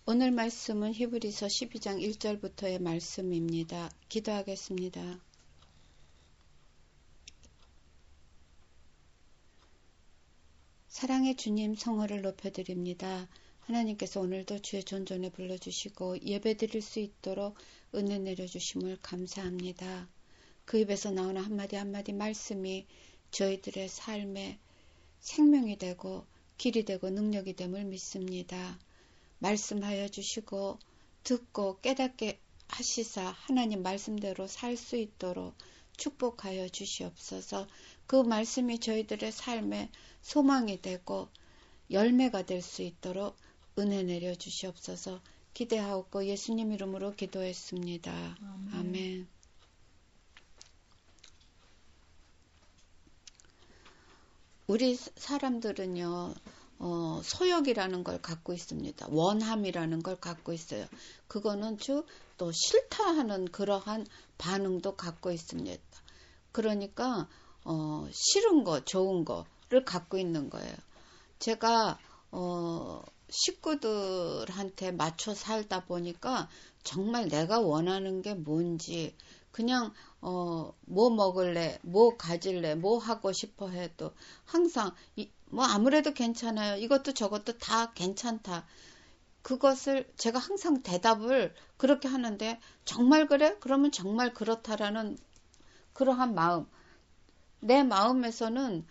오늘 말씀은 히브리서 12장 1절부터의 말씀입니다. 기도하겠습니다. 사랑의 주님, 성호를 높여드립니다. 하나님께서 오늘도 주의 존전에 불러주시고 예배드릴 수 있도록 은혜 내려주심을 감사합니다. 그 입에서 나오는 한마디 한마디 말씀이 저희들의 삶에 생명이 되고 길이 되고 능력이 됨을 믿습니다. 말씀하여 주시고 듣고 깨닫게 하시사 하나님 말씀대로 살 수 있도록 축복하여 주시옵소서. 그 말씀이 저희들의 삶에 소망이 되고 열매가 될 수 있도록 은혜 내려 주시옵소서. 기대하옵고 예수님 이름으로 기도했습니다. 아멘. 우리 사람들은요, 소욕이라는 걸 갖고 있습니다. 원함이라는 걸 갖고 있어요. 그거는 또 싫다 하는 그러한 반응도 갖고 있습니다. 그러니까 싫은 거, 좋은 거를 갖고 있는 거예요. 제가 식구들한테 맞춰 살다 보니까 정말 내가 원하는 게 뭔지 그냥 뭐 먹을래, 뭐 가질래, 뭐 하고 싶어 해도 항상 뭐 아무래도 괜찮아요. 이것도 저것도 다 괜찮다. 그것을 제가 항상 대답을 그렇게 하는데 정말 그래? 그러면 정말 그렇다라는 그러한 마음. 내 마음에서는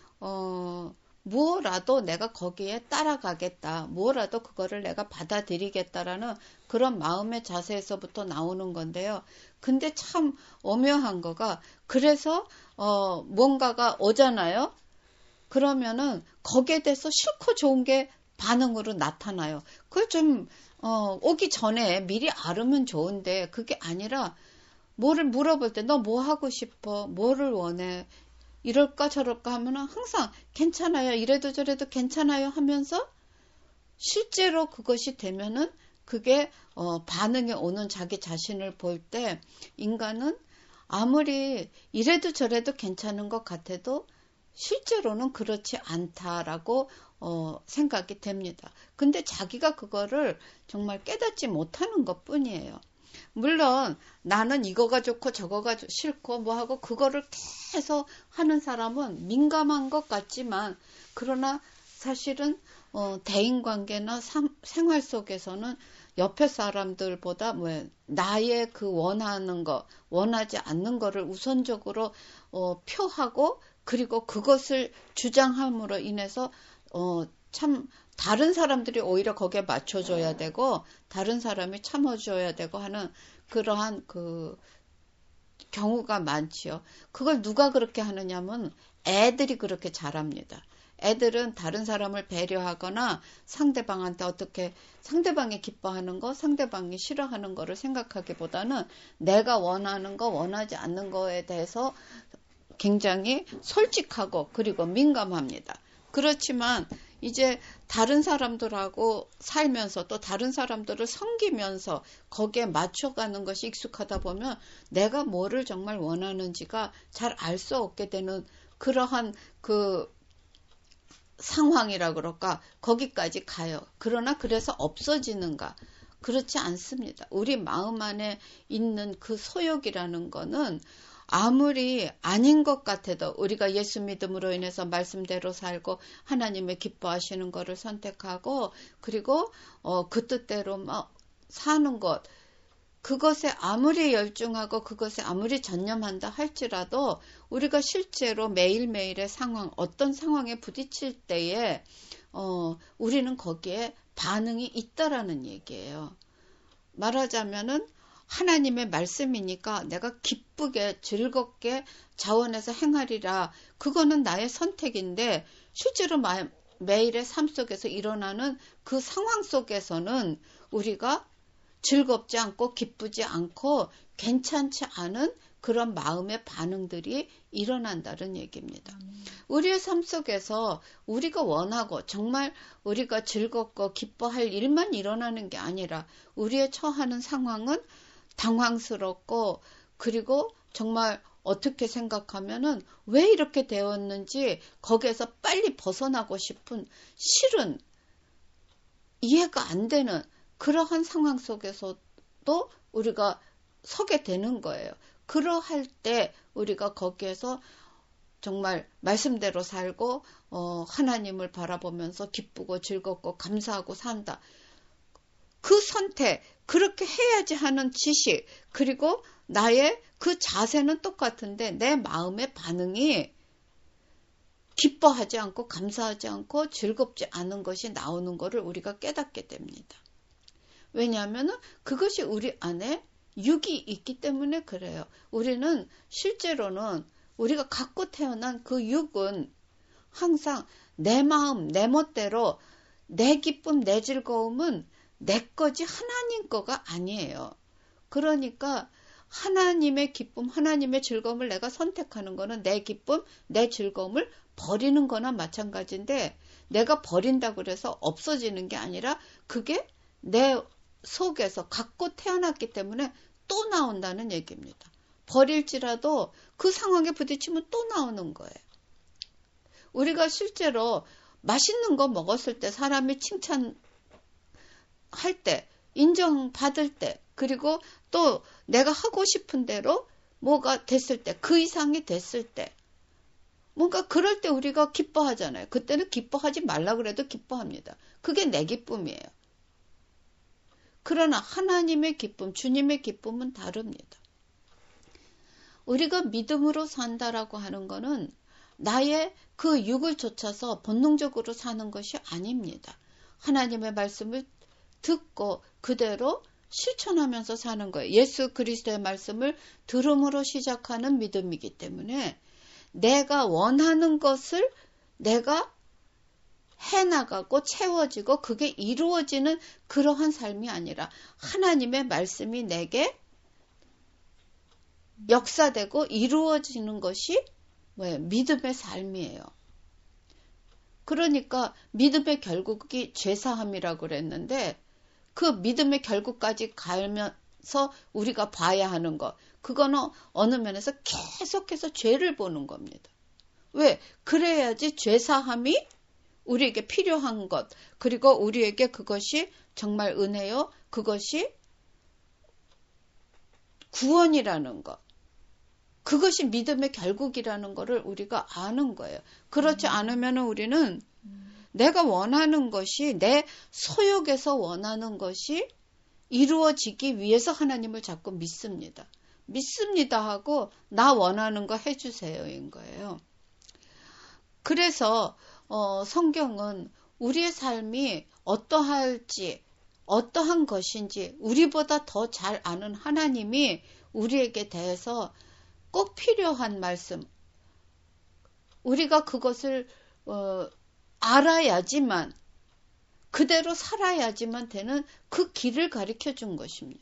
무엇라도 내가 거기에 따라가겠다. 무엇라도 그거를 내가 받아들이겠다라는 그런 마음의 자세에서부터 나오는 건데요. 근데 참 오묘한 거가 그래서 뭔가가 오잖아요. 그러면은 거기에 대해서 싫고 좋은 게 반응으로 나타나요. 그걸 좀 오기 전에 미리 알으면 좋은데 그게 아니라 뭐를 물어볼 때 너 뭐 하고 싶어? 뭐를 원해? 이럴까 저럴까 하면은 항상 괜찮아요. 이래도 저래도 괜찮아요 하면서 실제로 그것이 되면은 그게 반응이 오는 자기 자신을 볼 때 인간은 아무리 이래도 저래도 괜찮은 것 같아도 실제로는 그렇지 않다라고 생각이 됩니다. 근데 자기가 그거를 정말 깨닫지 못하는 것 뿐이에요. 물론 나는 이거가 좋고 저거가 싫고 뭐하고 그거를 계속 하는 사람은 민감한 것 같지만 그러나 사실은 대인관계나 생활 속에서는 옆에 사람들보다 나의 그 원하는 거, 원하지 않는 거를 우선적으로 표하고 그리고 그것을 주장함으로 인해서 참 다른 사람들이 오히려 거기에 맞춰줘야 되고 다른 사람이 참아줘야 되고 하는 그러한 그 경우가 많지요. 그걸 누가 그렇게 하느냐면 애들이 그렇게 잘합니다. 애들은 다른 사람을 배려하거나 상대방한테 어떻게 상대방이 기뻐하는 거, 상대방이 싫어하는 거를 생각하기보다는 내가 원하는 거, 원하지 않는 거에 대해서 굉장히 솔직하고 그리고 민감합니다. 그렇지만 이제 다른 사람들하고 살면서 또 다른 사람들을 섬기면서 거기에 맞춰가는 것이 익숙하다 보면 내가 뭐를 정말 원하는지가 잘 알 수 없게 되는 그러한 그 상황이라 그럴까 거기까지 가요. 그러나 그래서 없어지는가? 그렇지 않습니다. 우리 마음 안에 있는 그 소욕이라는 거는 아무리 아닌 것 같아도 우리가 예수 믿음으로 인해서 말씀대로 살고 하나님의 기뻐하시는 것을 선택하고 그리고 그 뜻대로 사는 것 그것에 아무리 열중하고 그것에 아무리 전념한다 할지라도 우리가 실제로 매일매일의 상황 어떤 상황에 부딪힐 때에 우리는 거기에 반응이 있다라는 얘기예요. 말하자면은 하나님의 말씀이니까 내가 기쁘게 즐겁게 자원해서 행하리라. 그거는 나의 선택인데 실제로 매일의 삶 속에서 일어나는 그 상황 속에서는 우리가 즐겁지 않고 기쁘지 않고 괜찮지 않은 그런 마음의 반응들이 일어난다는 얘기입니다. 우리의 삶 속에서 우리가 원하고 정말 우리가 즐겁고 기뻐할 일만 일어나는 게 아니라 우리의 처하는 상황은 당황스럽고 그리고 정말 어떻게 생각하면은 왜 이렇게 되었는지 거기에서 빨리 벗어나고 싶은 싫은 이해가 안 되는 그러한 상황 속에서도 우리가 서게 되는 거예요. 그러할 때 우리가 거기에서 정말 말씀대로 살고 하나님을 바라보면서 기쁘고 즐겁고 감사하고 산다. 그 선택, 그렇게 해야지 하는 지식, 그리고 나의 그 자세는 똑같은데 내 마음의 반응이 기뻐하지 않고 감사하지 않고 즐겁지 않은 것이 나오는 것을 우리가 깨닫게 됩니다. 왜냐하면 그것이 우리 안에 육이 있기 때문에 그래요. 우리는 실제로는 우리가 갖고 태어난 그 육은 항상 내 마음, 내 멋대로 내 기쁨, 내 즐거움은 내 거지 하나님 거가 아니에요. 그러니까 하나님의 기쁨, 하나님의 즐거움을 내가 선택하는 거는 내 기쁨, 내 즐거움을 버리는 거나 마찬가지인데 내가 버린다고 그래서 없어지는 게 아니라 그게 내 속에서 갖고 태어났기 때문에 또 나온다는 얘기입니다. 버릴지라도 그 상황에 부딪히면 또 나오는 거예요. 우리가 실제로 맛있는 거 먹었을 때 사람이 칭찬할 때, 인정받을 때, 그리고 또 내가 하고 싶은 대로 뭐가 됐을 때, 그 이상이 됐을 때, 뭔가 그럴 때 우리가 기뻐하잖아요. 그때는 기뻐하지 말라 그래도 기뻐합니다. 그게 내 기쁨이에요. 그러나 하나님의 기쁨, 주님의 기쁨은 다릅니다. 우리가 믿음으로 산다라고 하는 거는 나의 그 육을 좇아서 본능적으로 사는 것이 아닙니다. 하나님의 말씀을 듣고 그대로 실천하면서 사는 거예요. 예수 그리스도의 말씀을 들음으로 시작하는 믿음이기 때문에 내가 원하는 것을 내가 해나가고 채워지고 그게 이루어지는 그러한 삶이 아니라 하나님의 말씀이 내게 역사되고 이루어지는 것이 뭐예요? 믿음의 삶이에요. 그러니까 믿음의 결국이 죄사함이라고 그랬는데 그 믿음의 결국까지 가면서 우리가 봐야 하는 것, 그거는 어느 면에서 계속해서 죄를 보는 겁니다. 왜? 그래야지 죄사함이 우리에게 필요한 것, 그리고 우리에게 그것이 정말 은혜요, 그것이 구원이라는 것, 그것이 믿음의 결국이라는 것을 우리가 아는 거예요. 그렇지 않으면 우리는 내가 원하는 것이, 내 소욕에서 원하는 것이 이루어지기 위해서 하나님을 자꾸 믿습니다. 믿습니다 하고 나 원하는 거 해주세요인 거예요. 그래서 성경은 우리의 삶이 어떠할지, 어떠한 것인지 우리보다 더 잘 아는 하나님이 우리에게 대해서 꼭 필요한 말씀, 우리가 그것을 알아야지만, 그대로 살아야지만 되는 그 길을 가르쳐 준 것입니다.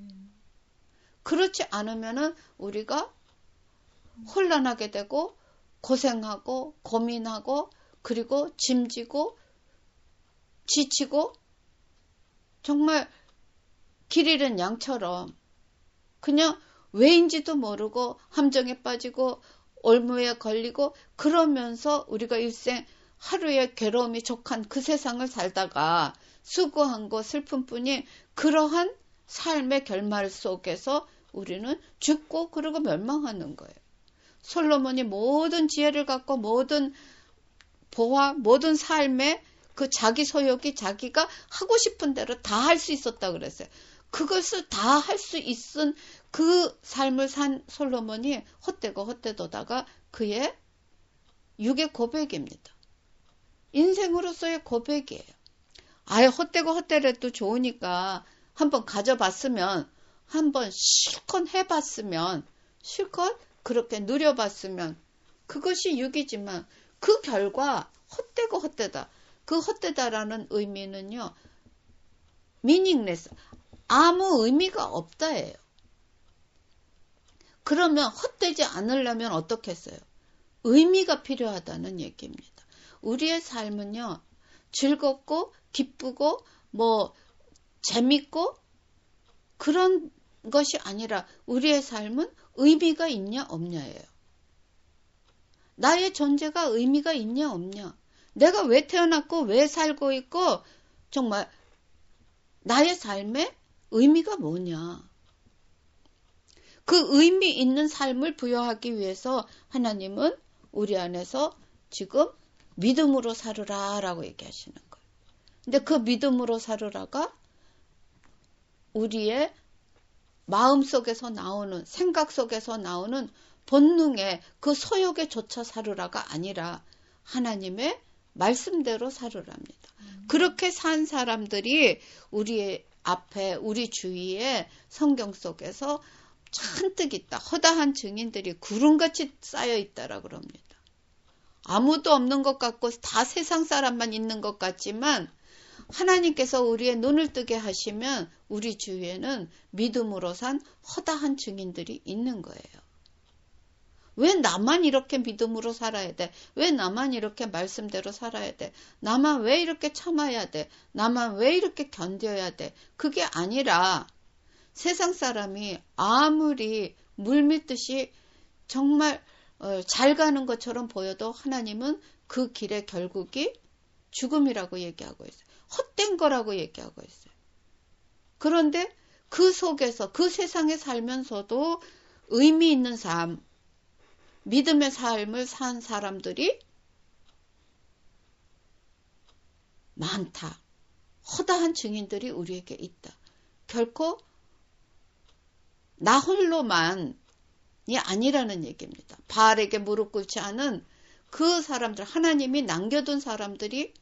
그렇지 않으면 우리가 혼란하게 되고 고생하고 고민하고 그리고 짐지고 지치고 정말 길 잃은 양처럼 그냥 왜인지도 모르고 함정에 빠지고 올무에 걸리고 그러면서 우리가 일생 하루의 괴로움이 족한 그 세상을 살다가 수고한 거 슬픔뿐이 그러한 삶의 결말 속에서 우리는 죽고 그러고 멸망하는 거예요. 솔로몬이 모든 지혜를 갖고 모든 보화, 모든 삶의 그 자기 소욕이 자기가 하고 싶은 대로 다 할 수 있었다 그랬어요. 그것을 다 할 수 있은 그 삶을 산 솔로몬이 헛되고 헛되도다가 그의 육의 고백입니다. 인생으로서의 고백이에요. 아예 헛되고 헛되래도 좋으니까 한번 가져봤으면, 한번 실컷 해봤으면, 실컷 그렇게 누려봤으면 그것이 육이지만 그 결과 헛되고 헛되다. 그 헛되다라는 의미는요, meaningless, 아무 의미가 없다예요. 그러면 헛되지 않으려면 어떻게 했어요? 의미가 필요하다는 얘기입니다. 우리의 삶은요, 즐겁고 기쁘고 재밌고 그런 것이 아니라 우리의 삶은 의미가 있냐 없냐예요. 나의 존재가 의미가 있냐 없냐. 내가 왜 태어났고 왜 살고 있고 정말 나의 삶의 의미가 뭐냐. 그 의미 있는 삶을 부여하기 위해서 하나님은 우리 안에서 지금 믿음으로 살으라 라고 얘기하시는 거예요. 근데 그 믿음으로 살으라가 우리의 마음 속에서 나오는, 생각 속에서 나오는 본능의 그 소욕에 쫓아 살으라가 아니라 하나님의 말씀대로 살으랍니다. 그렇게 산 사람들이 우리 앞에, 우리 주위에 성경 속에서 잔뜩 있다. 허다한 증인들이 구름같이 쌓여 있다라 그럽니다. 아무도 없는 것 같고 다 세상 사람만 있는 것 같지만 하나님께서 우리의 눈을 뜨게 하시면 우리 주위에는 믿음으로 산 허다한 증인들이 있는 거예요. 왜 나만 이렇게 믿음으로 살아야 돼? 왜 나만 이렇게 말씀대로 살아야 돼? 나만 왜 이렇게 참아야 돼? 나만 왜 이렇게 견뎌야 돼? 그게 아니라 세상 사람이 아무리 물밀듯이 정말 잘 가는 것처럼 보여도 하나님은 그 길의 결국이 죽음이라고 얘기하고 있어요. 헛된 거라고 얘기하고 있어요. 그런데 그 속에서 그 세상에 살면서도 의미 있는 삶, 믿음의 삶을 산 사람들이 많다. 허다한 증인들이 우리에게 있다. 결코 나 홀로만이 아니라는 얘기입니다. 바알에게 무릎 꿇지 않은 그 사람들, 하나님이 남겨둔 사람들이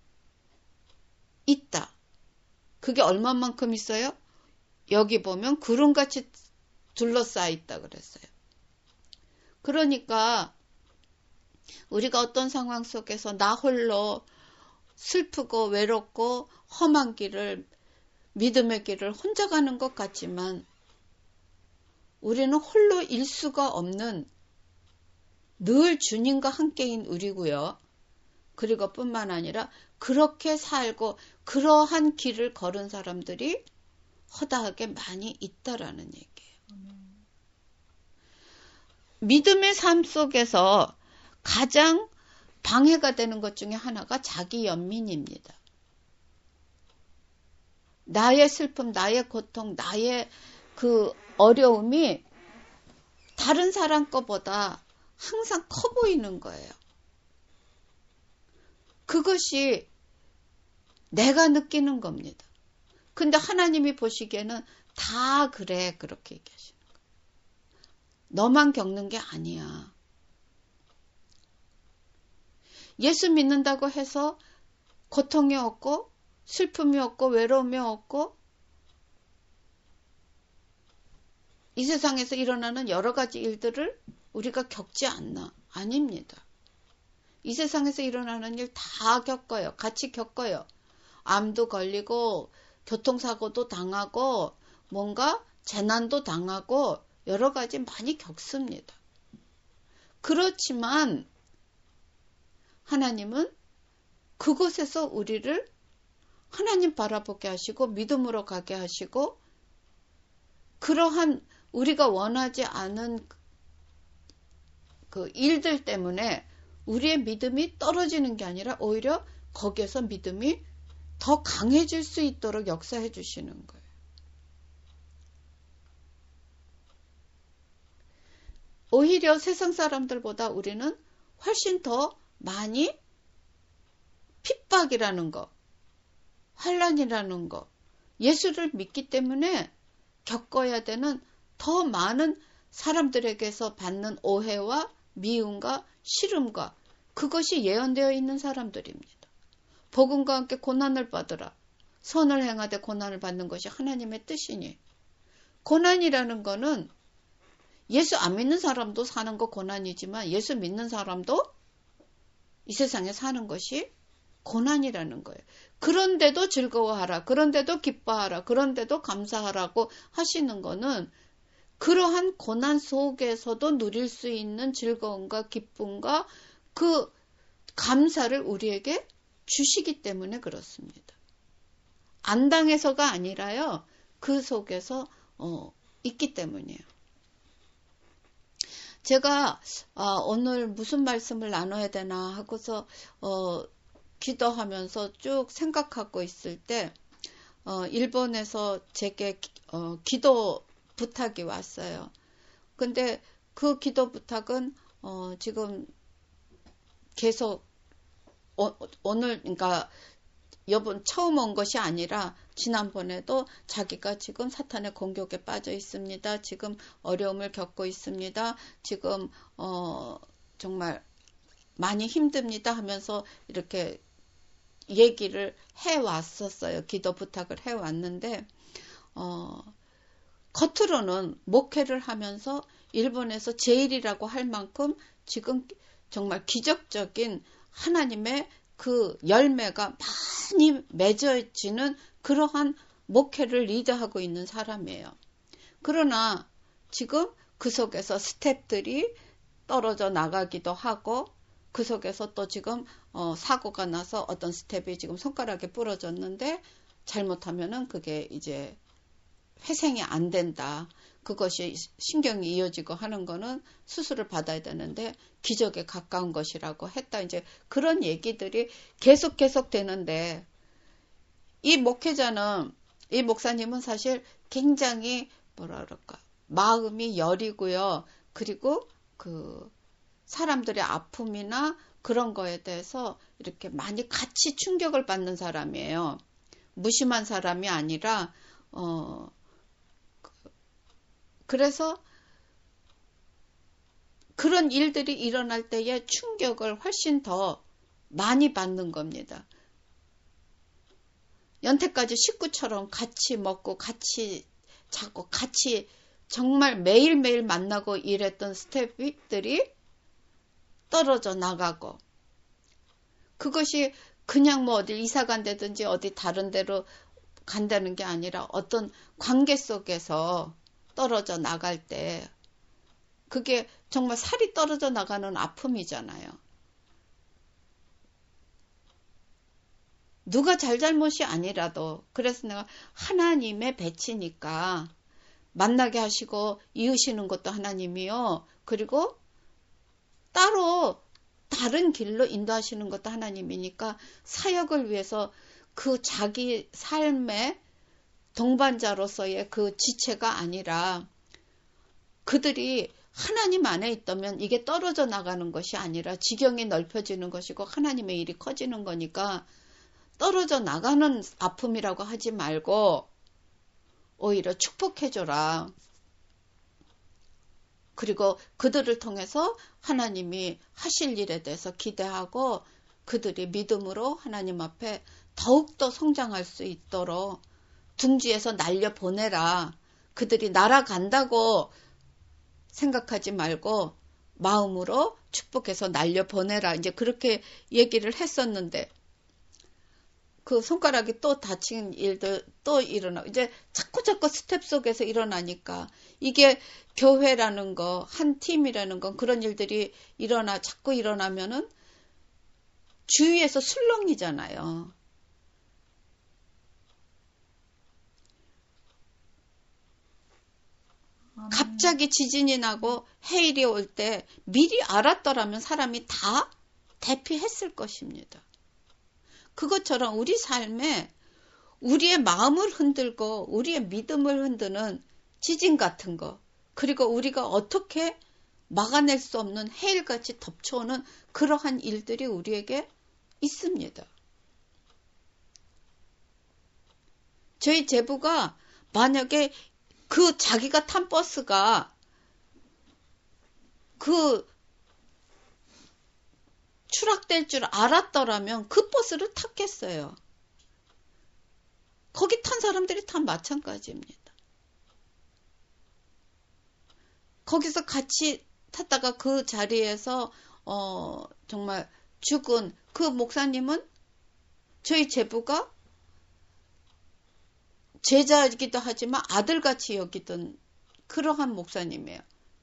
있다. 그게 얼마만큼 있어요? 여기 보면 구름같이 둘러싸여 있다 그랬어요. 그러니까 우리가 어떤 상황 속에서 나 홀로 슬프고 외롭고 험한 길을, 믿음의 길을 혼자 가는 것 같지만 우리는 홀로 일 수가 없는 늘 주님과 함께인 우리고요. 그리고 뿐만 아니라 그렇게 살고 그러한 길을 걸은 사람들이 허다하게 많이 있다라는 얘기예요. 믿음의 삶 속에서 가장 방해가 되는 것 중에 하나가 자기 연민입니다. 나의 슬픔, 나의 고통, 나의 그 어려움이 다른 사람 거보다 항상 커 보이는 거예요. 그것이 내가 느끼는 겁니다. 근데 하나님이 보시기에는 다 그래, 그렇게 얘기하시는 거예요. 너만 겪는 게 아니야. 예수 믿는다고 해서 고통이 없고 슬픔이 없고 외로움이 없고 이 세상에서 일어나는 여러 가지 일들을 우리가 겪지 않나? 아닙니다. 이 세상에서 일어나는 일 다 겪어요. 같이 겪어요. 암도 걸리고 교통사고도 당하고 뭔가 재난도 당하고 여러 가지 많이 겪습니다. 그렇지만 하나님은 그곳에서 우리를 하나님 바라보게 하시고 믿음으로 가게 하시고 그러한 우리가 원하지 않은 그 일들 때문에 우리의 믿음이 떨어지는 게 아니라 오히려 거기에서 믿음이 더 강해질 수 있도록 역사해 주시는 거예요. 오히려 세상 사람들보다 우리는 훨씬 더 많이 핍박이라는 거, 환난이라는 거, 예수를 믿기 때문에 겪어야 되는 더 많은 사람들에게서 받는 오해와 미움과 싫음과 그것이 예언되어 있는 사람들입니다. 복음과 함께 고난을 받으라. 선을 행하되 고난을 받는 것이 하나님의 뜻이니. 고난이라는 거는 예수 안 믿는 사람도 사는 거 고난이지만 예수 믿는 사람도 이 세상에 사는 것이 고난이라는 거예요. 그런데도 즐거워하라. 그런데도 기뻐하라. 그런데도 감사하라고 하시는 거는 그러한 고난 속에서도 누릴 수 있는 즐거움과 기쁨과 그 감사를 우리에게 주시기 때문에 그렇습니다. 안 당해서가 아니라요. 그 속에서 있기 때문이에요. 제가 오늘 무슨 말씀을 나눠야 되나 하고서 기도하면서 쭉 생각하고 있을 때 일본에서 제게 기도 부탁이 왔어요. 근데 그 기도 부탁은 지금 계속 오늘 그러니까 이번 처음 온 것이 아니라 지난번에도 자기가 지금 사탄의 공격에 빠져 있습니다. 지금 어려움을 겪고 있습니다. 지금 정말 많이 힘듭니다 하면서 이렇게 얘기를 해왔었어요. 기도 부탁을 해왔는데 겉으로는 목회를 하면서 일본에서 제일이라고 할 만큼 지금 정말 기적적인 하나님의 그 열매가 많이 맺어지는 그러한 목회를 리드하고 있는 사람이에요. 그러나 지금 그 속에서 스텝들이 떨어져 나가기도 하고 그 속에서 또 지금 사고가 나서 어떤 스텝이 지금 손가락에 부러졌는데 잘못하면은 그게 이제 회생이 안 된다. 그것이 신경이 이어지고 하는 거는 수술을 받아야 되는데 기적에 가까운 것이라고 했다. 이제 그런 얘기들이 계속 되는데 이 목회자는 이 목사님은 사실 굉장히 뭐라 그럴까 마음이 여리고요. 그리고 그 사람들의 아픔이나 그런 거에 대해서 이렇게 많이 같이 충격을 받는 사람이에요. 무심한 사람이 아니라 그래서 그런 일들이 일어날 때의 충격을 훨씬 더 많이 받는 겁니다. 연태까지 식구처럼 같이 먹고 같이 자고 같이 정말 매일매일 만나고 일했던 스태프들이 떨어져 나가고 그것이 그냥 뭐 어디 이사 간다든지 어디 다른 데로 간다는 게 아니라 어떤 관계 속에서 떨어져 나갈 때 그게 정말 살이 떨어져 나가는 아픔이잖아요. 누가 잘잘못이 아니라도 그래서 내가 하나님의 배치니까 만나게 하시고 이으시는 것도 하나님이요. 그리고 따로 다른 길로 인도하시는 것도 하나님이니까 사역을 위해서 그 자기 삶의 동반자로서의 그 지체가 아니라 그들이 하나님 안에 있다면 이게 떨어져 나가는 것이 아니라 지경이 넓혀지는 것이고 하나님의 일이 커지는 거니까 떨어져 나가는 아픔이라고 하지 말고 오히려 축복해줘라. 그리고 그들을 통해서 하나님이 하실 일에 대해서 기대하고 그들이 믿음으로 하나님 앞에 더욱더 성장할 수 있도록 둥지에서 날려보내라. 그들이 날아간다고 생각하지 말고 마음으로 축복해서 날려보내라. 이제 그렇게 얘기를 했었는데 그 손가락이 또 다친 일도 또 일어나고 이제 자꾸 스텝 속에서 일어나니까 이게 교회라는 거, 한 팀이라는 건 그런 일들이 자꾸 일어나면은 주위에서 술렁이잖아요. 갑자기 지진이 나고 해일이 올 때 미리 알았더라면 사람이 다 대피했을 것입니다. 그것처럼 우리 삶에 우리의 마음을 흔들고 우리의 믿음을 흔드는 지진 같은 거 그리고 우리가 어떻게 막아낼 수 없는 해일같이 덮쳐오는 그러한 일들이 우리에게 있습니다. 저희 제부가 만약에 그 자기가 탄 버스가 그 추락될 줄 알았더라면 그 버스를 탔겠어요. 거기 탄 사람들이 다 마찬가지입니다. 거기서 같이 탔다가 그 자리에서 정말 죽은 그 목사님은 저희 제부가 제자이기도 하지만 아들같이 여기던 그러한 목사님이에요.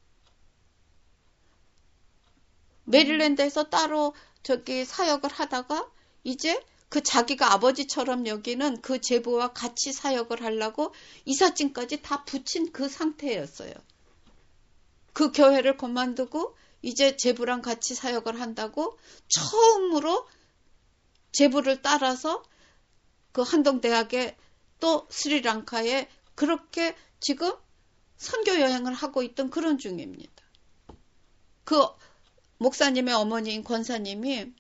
메릴랜드에서 따로 사역을 하다가 이제 그 자기가 아버지처럼 여기는 그 제부와 같이 사역을 하려고 이삿짐까지 다 붙인 그 상태였어요. 그 교회를 그만두고 이제 제부랑 같이 사역을 한다고 처음으로 제부를 따라서 그 한동대학에 또 스리랑카에 그렇게 지금 선교 여행을 하고 있던 그런 중입니다. 그 목사님의 어머니인 권사님이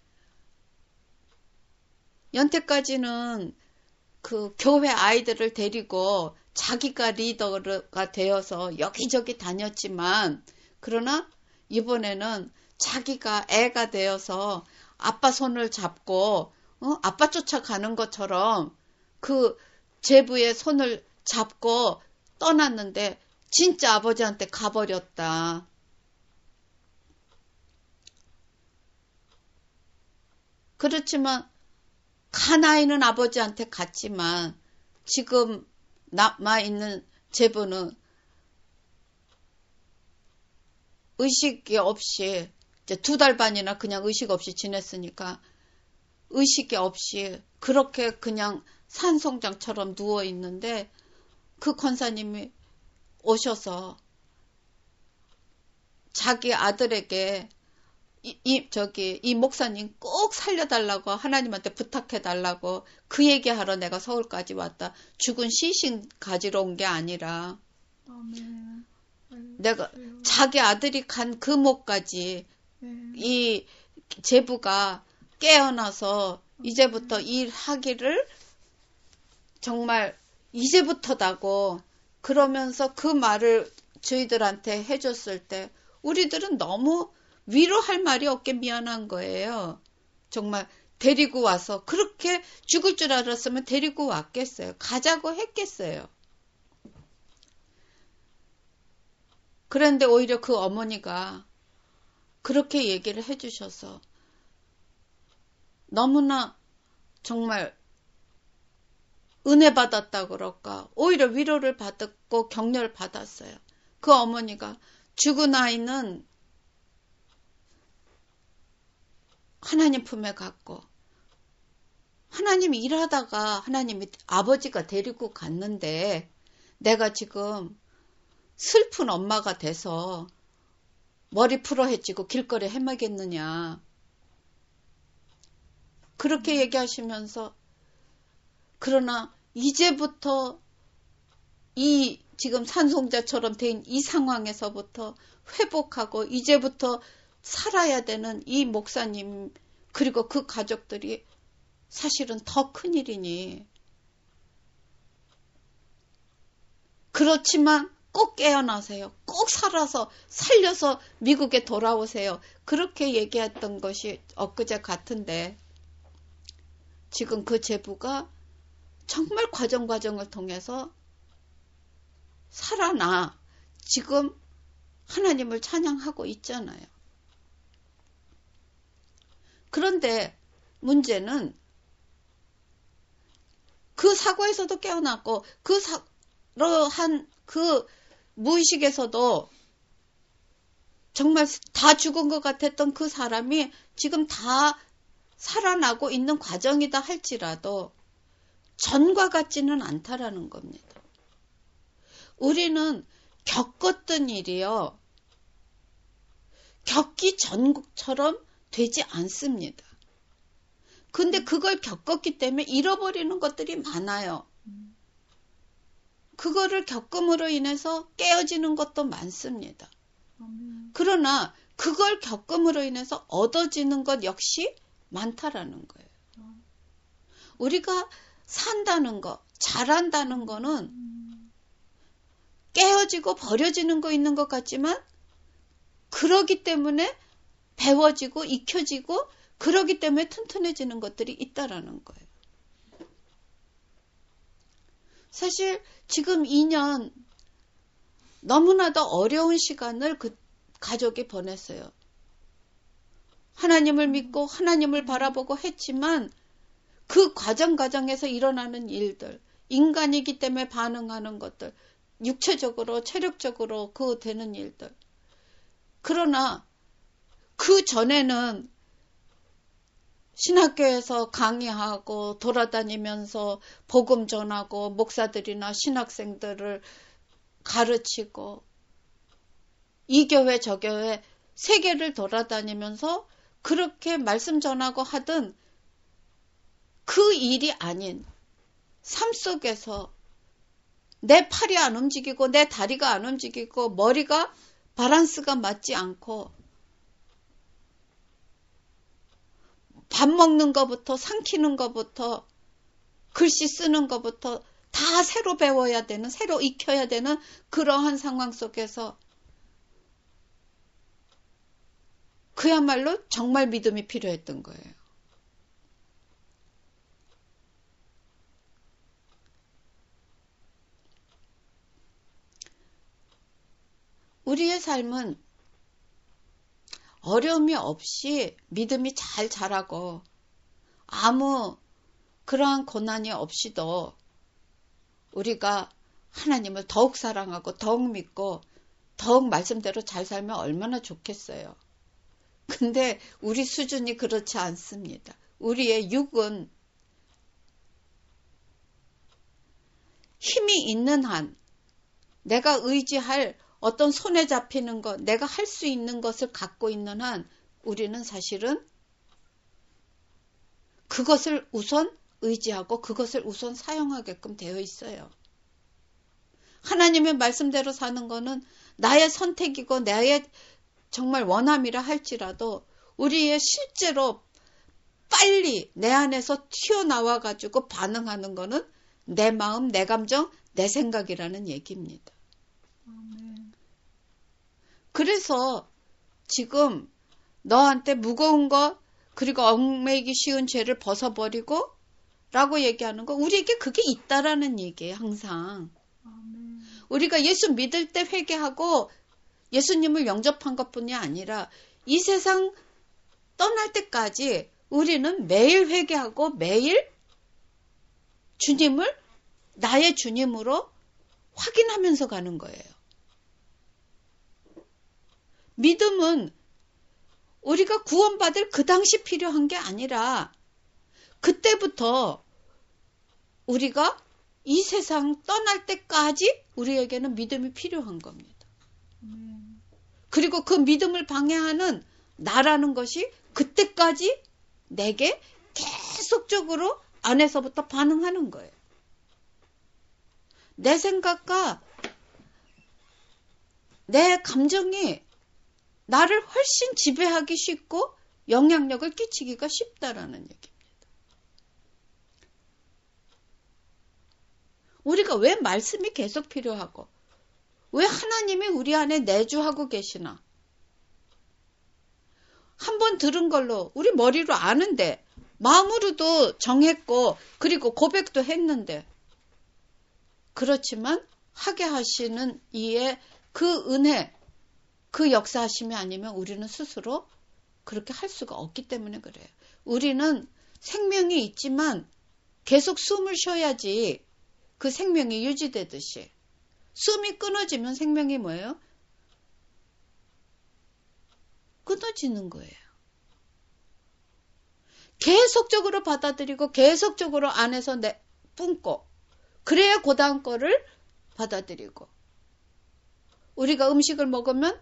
연태까지는 그 교회 아이들을 데리고 자기가 리더가 되어서 여기저기 다녔지만, 그러나 이번에는 자기가 애가 되어서 아빠 손을 잡고 아빠 쫓아가는 것처럼 그 제부의 손을 잡고 떠났는데 진짜 아버지한테 가버렸다. 그렇지만 간 아이는 아버지한테 갔지만 지금 남아있는 제부는 의식이 없이 이제 2달 반이나 그냥 의식 없이 지냈으니까 의식이 없이 그렇게 그냥 산송장처럼 누워있는데 그 권사님이 오셔서 자기 아들에게 이 목사님 꼭 살려달라고 하나님한테 부탁해달라고 그 얘기하러 내가 서울까지 왔다. 죽은 시신 가지러 온 게 아니라 내가 자기 아들이 간 그 목까지 이 제부가 깨어나서 이제부터 일하기를 정말 이제부터다고 그러면서 그 말을 저희들한테 해줬을 때 우리들은 너무 위로할 말이 없게 미안한 거예요. 정말 데리고 와서 그렇게 죽을 줄 알았으면 데리고 왔겠어요. 가자고 했겠어요. 그런데 오히려 그 어머니가 그렇게 얘기를 해주셔서 너무나 정말 은혜 받았다 그럴까, 오히려 위로를 받았고 격려를 받았어요. 그 어머니가 죽은 아이는 하나님 품에 갔고 하나님이 일하다가 하나님이 아버지가 데리고 갔는데 내가 지금 슬픈 엄마가 돼서 머리 풀어헤치고 길거리에 헤매겠느냐, 그렇게 얘기하시면서, 그러나 이제부터 이 지금 산송자처럼 된 이 상황에서부터 회복하고 이제부터 살아야 되는 이 목사님 그리고 그 가족들이 사실은 더 큰일이니, 그렇지만 꼭 깨어나세요. 꼭 살려서 미국에 돌아오세요. 그렇게 얘기했던 것이 엊그제 같은데 지금 그 제부가 정말 과정을 통해서 살아나 지금 하나님을 찬양하고 있잖아요. 그런데 문제는 그 사고에서도 깨어났고 그 무의식에서도 정말 다 죽은 것 같았던 그 사람이 지금 다 살아나고 있는 과정이다 할지라도 전과 같지는 않다라는 겁니다. 우리는 겪었던 일이요, 겪기 전처럼 되지 않습니다. 근데 그걸 겪었기 때문에 잃어버리는 것들이 많아요. 그거를 겪음으로 인해서 깨어지는 것도 많습니다. 그러나 그걸 겪음으로 인해서 얻어지는 것 역시 많다라는 거예요. 우리가 산다는 거, 잘한다는 거는 깨어지고 버려지는 거 있는 것 같지만 그러기 때문에 배워지고 익혀지고 그러기 때문에 튼튼해지는 것들이 있다라는 거예요. 사실 지금 2년 너무나도 어려운 시간을 그 가족이 보냈어요. 하나님을 믿고 하나님을 바라보고 했지만 그 과정에서 일어나는 일들, 인간이기 때문에 반응하는 것들, 육체적으로 체력적으로 그 되는 일들. 그러나 그 전에는 신학교에서 강의하고 돌아다니면서 복음 전하고 목사들이나 신학생들을 가르치고 이 교회 저 교회 세계를 돌아다니면서 그렇게 말씀 전하고 하던 그 일이 아닌 삶 속에서 내 팔이 안 움직이고 내 다리가 안 움직이고 머리가 밸런스가 맞지 않고 밥 먹는 것부터 삼키는 것부터 글씨 쓰는 것부터 다 새로 배워야 되는, 새로 익혀야 되는 그러한 상황 속에서 그야말로 정말 믿음이 필요했던 거예요. 우리의 삶은 어려움이 없이 믿음이 잘 자라고 아무 그러한 고난이 없이도 우리가 하나님을 더욱 사랑하고 더욱 믿고 더욱 말씀대로 잘 살면 얼마나 좋겠어요. 근데 우리 수준이 그렇지 않습니다. 우리의 육은 힘이 있는 한 내가 의지할 어떤 손에 잡히는 것, 내가 할 수 있는 것을 갖고 있는 한 우리는 사실은 그것을 우선 의지하고 그것을 우선 사용하게끔 되어 있어요. 하나님의 말씀대로 사는 거는 나의 선택이고 나의 정말 원함이라 할지라도 우리의 실제로 빨리 내 안에서 튀어나와 가지고 반응하는 거는 내 마음, 내 감정, 내 생각이라는 얘기입니다. 그래서 지금 너한테 무거운 것 그리고 얽매이기 쉬운 죄를 벗어버리고 라고 얘기하는 거 우리에게 그게 있다라는 얘기예요. 항상. 우리가 예수 믿을 때 회개하고 예수님을 영접한 것뿐이 아니라 이 세상 떠날 때까지 우리는 매일 회개하고 매일 주님을 나의 주님으로 확인하면서 가는 거예요. 믿음은 우리가 구원받을 그 당시 필요한 게 아니라 그때부터 우리가 이 세상 떠날 때까지 우리에게는 믿음이 필요한 겁니다. 그리고 그 믿음을 방해하는 나라는 것이 그때까지 내게 계속적으로 안에서부터 반응하는 거예요. 내 생각과 내 감정이 나를 훨씬 지배하기 쉽고 영향력을 끼치기가 쉽다라는 얘기입니다. 우리가 왜 말씀이 계속 필요하고 왜 하나님이 우리 안에 내주하고 계시나? 한번 들은 걸로 우리 머리로 아는데 마음으로도 정했고 그리고 고백도 했는데 그렇지만 하게 하시는 이의 그 은혜 그 역사하심이 아니면 우리는 스스로 그렇게 할 수가 없기 때문에 그래요. 우리는 생명이 있지만 계속 숨을 쉬어야지 그 생명이 유지되듯이 숨이 끊어지면 생명이 뭐예요? 끊어지는 거예요. 계속적으로 받아들이고 계속적으로 안에서 뿜고 그래야 그 다음 거를 받아들이고 우리가 음식을 먹으면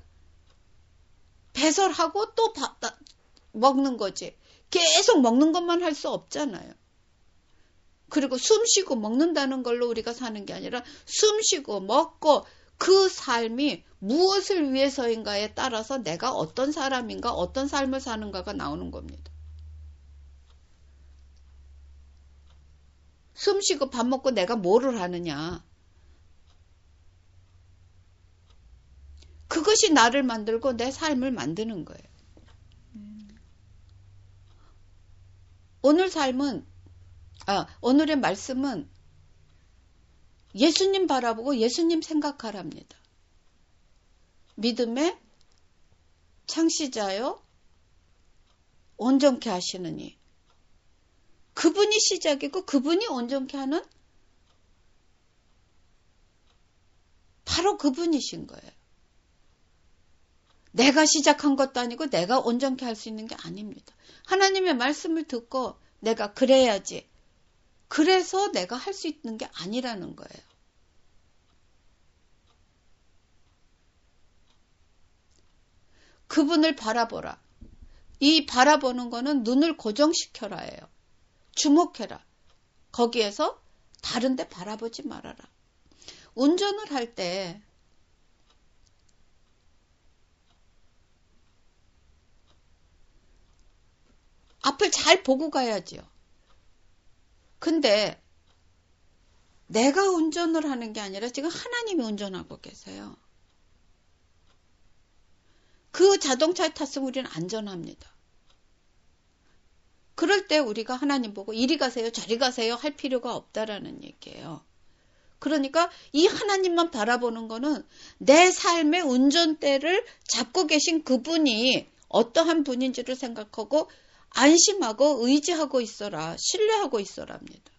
배설하고 또 먹는 거지. 계속 먹는 것만 할 수 없잖아요. 그리고 숨 쉬고 먹는다는 걸로 우리가 사는 게 아니라 숨 쉬고 먹고 그 삶이 무엇을 위해서인가에 따라서 내가 어떤 사람인가 어떤 삶을 사는가가 나오는 겁니다. 숨 쉬고 밥 먹고 내가 뭐를 하느냐. 그것이 나를 만들고 내 삶을 만드는 거예요. 오늘의 말씀은 예수님 바라보고 예수님 생각하랍니다. 믿음의 창시자요, 온전케 하시느니. 그분이 시작이고 그분이 온전케 하는 바로 그분이신 거예요. 내가 시작한 것도 아니고 내가 온전케 할 수 있는 게 아닙니다. 하나님의 말씀을 듣고 내가 그래야지. 그래서 내가 할 수 있는 게 아니라는 거예요. 그분을 바라보라. 이 바라보는 거는 눈을 고정시켜라예요. 주목해라. 거기에서 다른 데 바라보지 말아라. 운전을 할 때 앞을 잘 보고 가야지요. 근데 내가 운전을 하는 게 아니라 지금 하나님이 운전하고 계세요. 그 자동차에 탔으면 우리는 안전합니다. 그럴 때 우리가 하나님 보고 이리 가세요 저리 가세요 할 필요가 없다라는 얘기예요. 그러니까 이 하나님만 바라보는 거는 내 삶의 운전대를 잡고 계신 그분이 어떠한 분인지를 생각하고 안심하고 의지하고 있어라. 신뢰하고 있어랍니다.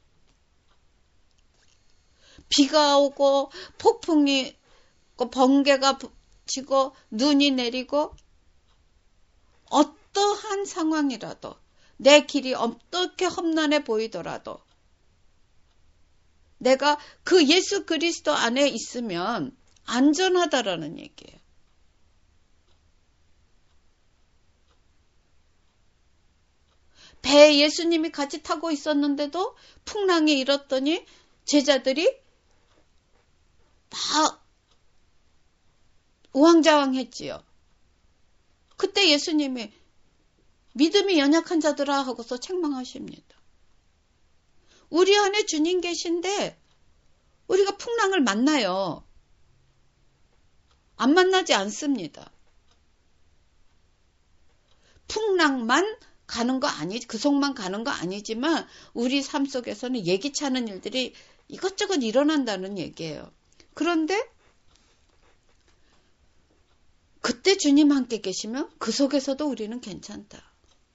비가 오고 폭풍이 번개가 치고 눈이 내리고 어떠한 상황이라도 내 길이 어떻게 험난해 보이더라도 내가 그 예수 그리스도 안에 있으면 안전하다라는 얘기예요. 배에 예수님이 같이 타고 있었는데도 풍랑이 일었더니 제자들이 막 우왕좌왕했지요. 그때 예수님이 믿음이 연약한 자들아 하고서 책망하십니다. 우리 안에 주님 계신데 우리가 풍랑을 만나요. 안 만나지 않습니다. 풍랑만 가는 거 그 속만 가는 거 아니지만 우리 삶 속에서는 예기치 않은 일들이 이것저것 일어난다는 얘기예요. 그런데 그때 주님 함께 계시면 그 속에서도 우리는 괜찮다.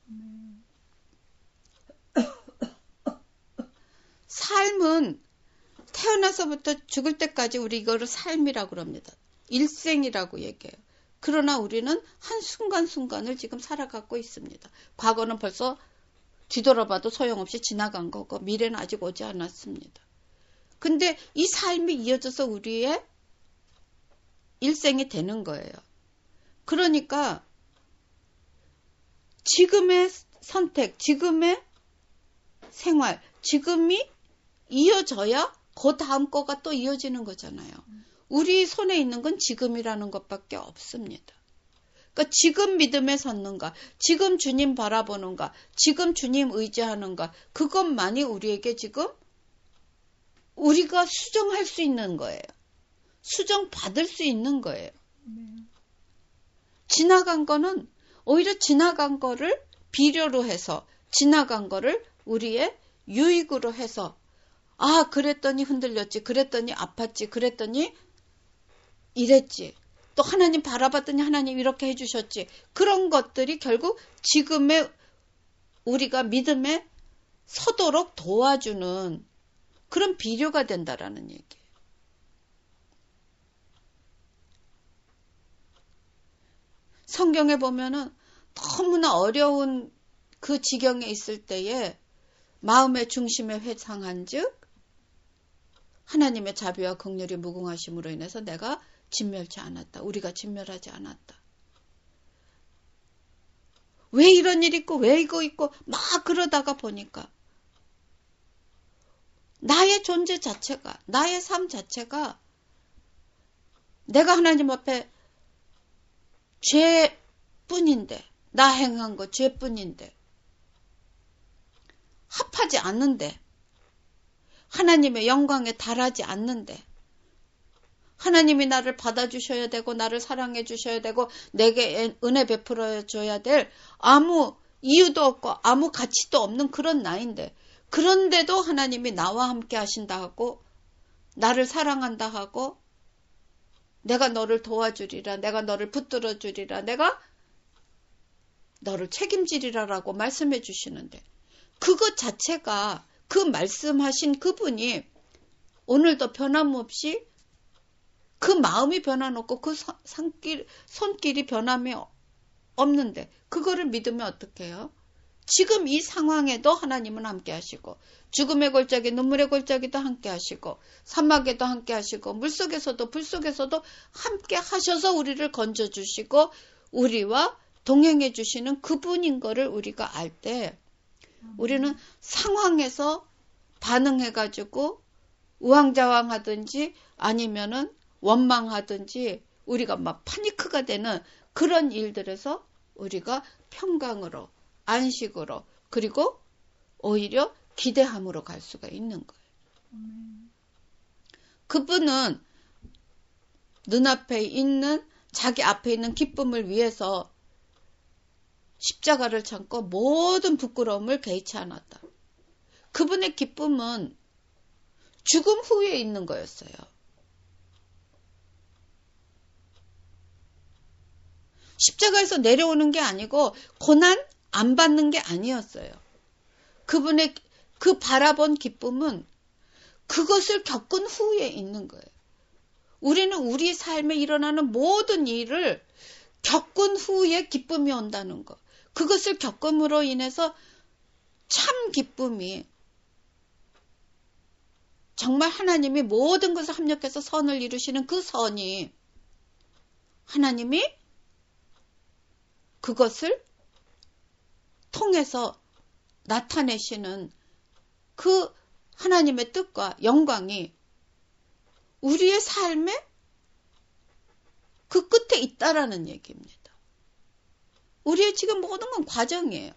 삶은 태어나서부터 죽을 때까지 우리 이거를 삶이라고 그럽니다. 일생이라고 얘기해요. 그러나 우리는 한순간순간을 지금 살아가고 있습니다. 과거는 벌써 뒤돌아봐도 소용없이 지나간 거고 미래는 아직 오지 않았습니다. 근데 이 삶이 이어져서 우리의 일생이 되는 거예요. 그러니까 지금의 선택, 지금의 생활, 지금이 이어져야 그 다음 거가 또 이어지는 거잖아요. 우리 손에 있는 건 지금이라는 것밖에 없습니다. 그러니까 지금 믿음에 섰는가, 지금 주님 바라보는가, 지금 주님 의지하는가, 그것만이 우리에게 지금 우리가 수정할 수 있는 거예요. 수정받을 수 있는 거예요. 지나간 거는 오히려 지나간 거를 비료로 해서 지나간 거를 우리의 유익으로 해서 아 그랬더니 흔들렸지, 그랬더니 아팠지, 그랬더니 이랬지, 또 하나님 바라봤더니 하나님 이렇게 해주셨지, 그런 것들이 결국 지금의 우리가 믿음에 서도록 도와주는 그런 비료가 된다라는 얘기예요. 성경에 보면은 너무나 어려운 그 지경에 있을 때에 마음의 중심에 회상한즉 하나님의 자비와 긍휼이 무궁하심으로 인해서 내가 진멸치 않았다. 우리가 진멸하지 않았다. 왜 이런 일 있고 왜 이거 있고 막 그러다가 보니까 나의 존재 자체가, 나의 삶 자체가 내가 하나님 앞에 죄뿐인데, 나 행한 거 죄뿐인데 합하지 않는데, 하나님의 영광에 달하지 않는데, 하나님이 나를 받아주셔야 되고 나를 사랑해 주셔야 되고 내게 은혜 베풀어 줘야 될 아무 이유도 없고 아무 가치도 없는 그런 나인데, 그런데도 하나님이 나와 함께 하신다 하고 나를 사랑한다 하고 내가 너를 도와주리라, 내가 너를 붙들어 주리라, 내가 너를 책임지리라라고 말씀해 주시는데, 그것 자체가 그 말씀하신 그분이 오늘도 변함없이 그 마음이 변화놓고 그 손길이 변함이 없는데 그거를 믿으면 어떡해요? 지금 이 상황에도 하나님은 함께 하시고 죽음의 골짜기, 눈물의 골짜기도 함께 하시고 사막에도 함께 하시고 물속에서도 불속에서도 함께 하셔서 우리를 건져주시고 우리와 동행해 주시는 그분인 거를 우리가 알 때 우리는 상황에서 반응해가지고 우왕좌왕하든지 아니면은 원망하든지 우리가 막 파니크가 되는 그런 일들에서 우리가 평강으로, 안식으로, 그리고 오히려 기대함으로 갈 수가 있는 거예요. 그분은 눈앞에 있는 자기 앞에 있는 기쁨을 위해서 십자가를 참고 모든 부끄러움을 개의치 않았다. 그분의 기쁨은 죽음 후에 있는 거였어요. 십자가에서 내려오는 게 아니고 고난 안 받는 게 아니었어요. 그분의 그 바라본 기쁨은 그것을 겪은 후에 있는 거예요. 우리는 우리 삶에 일어나는 모든 일을 겪은 후에 기쁨이 온다는 것. 그것을 겪음으로 인해서 참 기쁨이 정말 하나님이 모든 것을 합력해서 선을 이루시는 그 선이 하나님이 그것을 통해서 나타내시는 그 하나님의 뜻과 영광이 우리의 삶에 그 끝에 있다라는 얘기입니다. 우리의 지금 모든 건 과정이에요.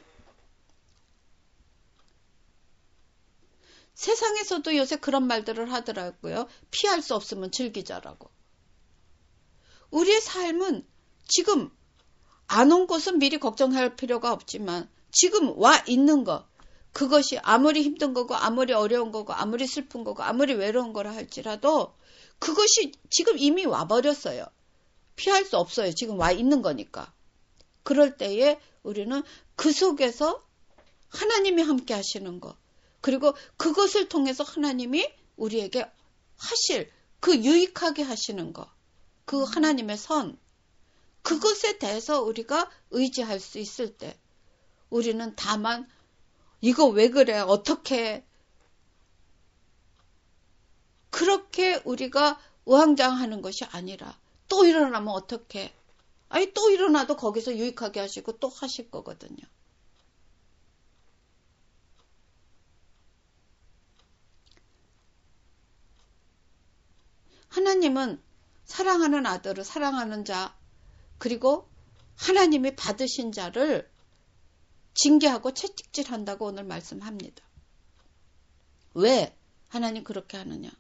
세상에서도 요새 그런 말들을 하더라고요. 피할 수 없으면 즐기자라고. 우리의 삶은 지금 안 온 것은 미리 걱정할 필요가 없지만 지금 와 있는 것, 그것이 아무리 힘든 거고 아무리 어려운 거고 아무리 슬픈 거고 아무리 외로운 거라 할지라도 그것이 지금 이미 와버렸어요. 피할 수 없어요. 지금 와 있는 거니까. 그럴 때에 우리는 그 속에서 하나님이 함께 하시는 것, 그리고 그것을 통해서 하나님이 우리에게 하실 그 유익하게 하시는 것, 그 하나님의 선, 그것에 대해서 우리가 의지할 수 있을 때 우리는 다만 이거 왜 그래? 어떻게? 그렇게 우리가 우왕좌왕하는 것이 아니라 또 일어나면 어떻게? 아니 또 일어나도 거기서 유익하게 하시고 또 하실 거거든요. 하나님은 사랑하는 아들을 사랑하는 자, 그리고 하나님이 받으신 자를 징계하고 채찍질한다고 오늘 말씀합니다. 왜 하나님 그렇게 하느냐?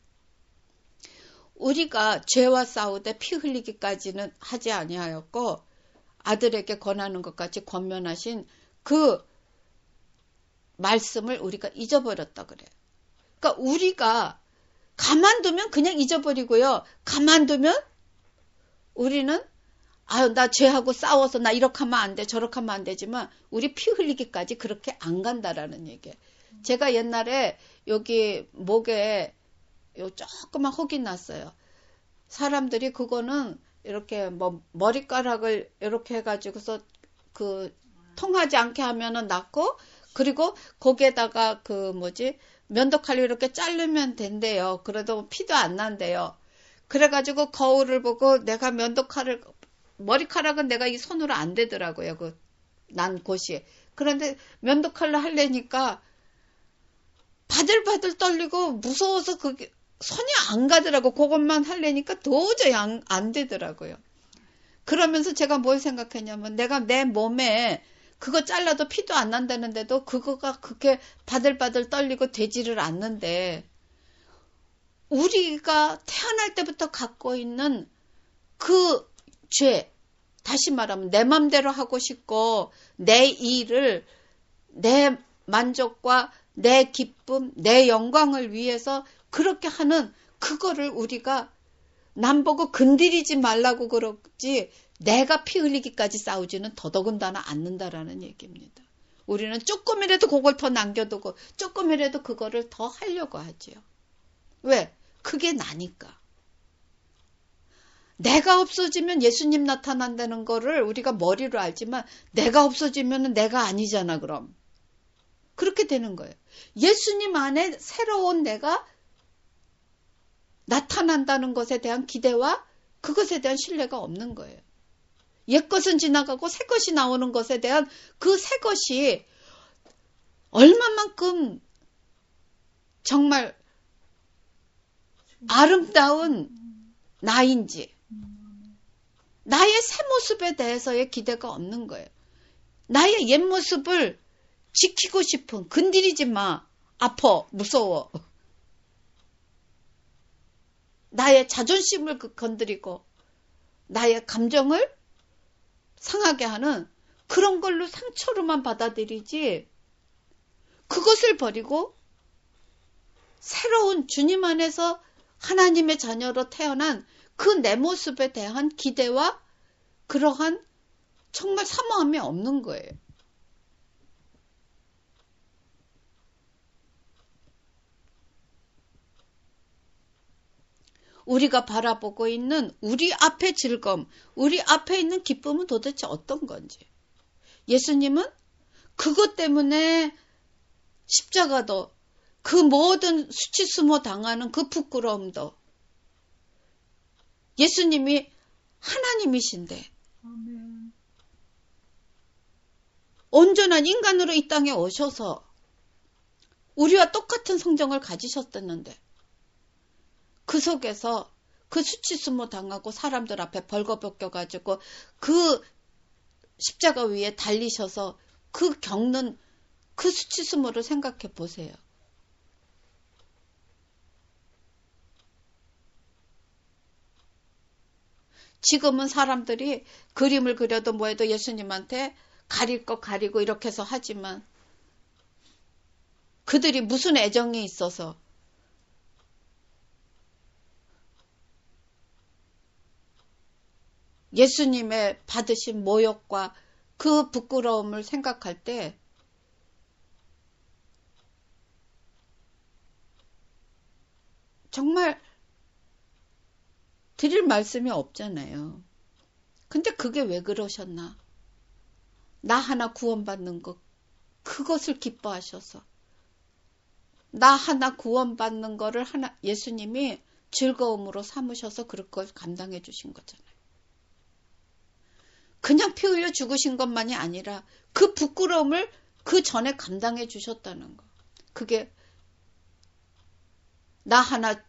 우리가 죄와 싸우되 피 흘리기까지는 하지 아니하였고 아들에게 권하는 것 같이 권면하신 그 말씀을 우리가 잊어버렸다 그래요. 그러니까 우리가 가만두면 그냥 잊어버리고요. 가만두면 우리는 나 죄하고 싸워서 나 이렇게 하면 안 돼, 저렇게 하면 안 되지만 우리 피 흘리기까지 그렇게 안 간다라는 얘기예요. 제가 옛날에 여기 목에 요 조그만 혹이 났어요. 사람들이 그거는 이렇게 뭐 머리카락을 이렇게 해가지고서 그 통하지 않게 하면은 낫고, 그리고 거기에다가 그 면도칼로 이렇게 자르면 된대요. 그래도 피도 안 난대요. 그래가지고 거울을 보고 내가 머리카락은 내가 이 손으로 안 되더라고요. 그 난 곳이. 그런데 면도칼로 하려니까 바들바들 떨리고 무서워서 그게 손이 안 가더라고. 그것만 하려니까 도저히 안 되더라고요. 그러면서 제가 뭘 생각했냐면 내가 내 몸에 그거 잘라도 피도 안 난다는데도 그거가 그렇게 바들바들 떨리고 되지를 않는데 우리가 태어날 때부터 갖고 있는 그 죄, 다시 말하면 내 맘대로 하고 싶고 내 일을 내 만족과 내 기쁨, 내 영광을 위해서 그렇게 하는 그거를 우리가 남 보고 건드리지 말라고 그러지 내가 피 흘리기까지 싸우지는 더더군다나 않는다라는 얘기입니다. 우리는 조금이라도 그걸 더 남겨두고 조금이라도 그거를 더 하려고 하지요. 왜? 그게 나니까. 내가 없어지면 예수님 나타난다는 거를 우리가 머리로 알지만 내가 없어지면 내가 아니잖아 그럼. 그렇게 되는 거예요. 예수님 안에 새로운 내가 나타난다는 것에 대한 기대와 그것에 대한 신뢰가 없는 거예요. 옛것은 지나가고 새것이 나오는 것에 대한 그 새것이 얼마만큼 정말 아름다운 나인지, 나의 새 모습에 대해서의 기대가 없는 거예요. 나의 옛 모습을 지키고 싶은, 건드리지 마, 아파, 무서워. 나의 자존심을 건드리고 나의 감정을 상하게 하는 그런 걸로 상처로만 받아들이지, 그것을 버리고 새로운 주님 안에서 하나님의 자녀로 태어난 그 내 모습에 대한 기대와 그러한 정말 사모함이 없는 거예요. 우리가 바라보고 있는 우리 앞의 즐거움, 우리 앞에 있는 기쁨은 도대체 어떤 건지. 예수님은 그것 때문에 십자가도, 그 모든 수치스모 당하는 그 부끄러움도 예수님이 하나님이신데 아멘. 온전한 인간으로 이 땅에 오셔서 우리와 똑같은 성정을 가지셨었는데 그 속에서 그 수치스모 당하고 사람들 앞에 벌거벗겨가지고 그 십자가 위에 달리셔서 그 겪는 그 수치스모를 생각해 보세요. 지금은 사람들이 그림을 그려도 뭐해도 예수님한테 가릴 거 가리고 이렇게 해서 하지만 그들이 무슨 애정이 있어서 예수님의 받으신 모욕과 그 부끄러움을 생각할 때 정말 드릴 말씀이 없잖아요. 근데 그게 왜 그러셨나? 나 하나 구원받는 것, 그것을 기뻐하셔서 나 하나 구원받는 거를 예수님이 즐거움으로 삼으셔서 그걸 감당해 주신 거잖아요. 그냥 피 흘려 죽으신 것만이 아니라 그 부끄러움을 그 전에 감당해 주셨다는 거. 그게 나 하나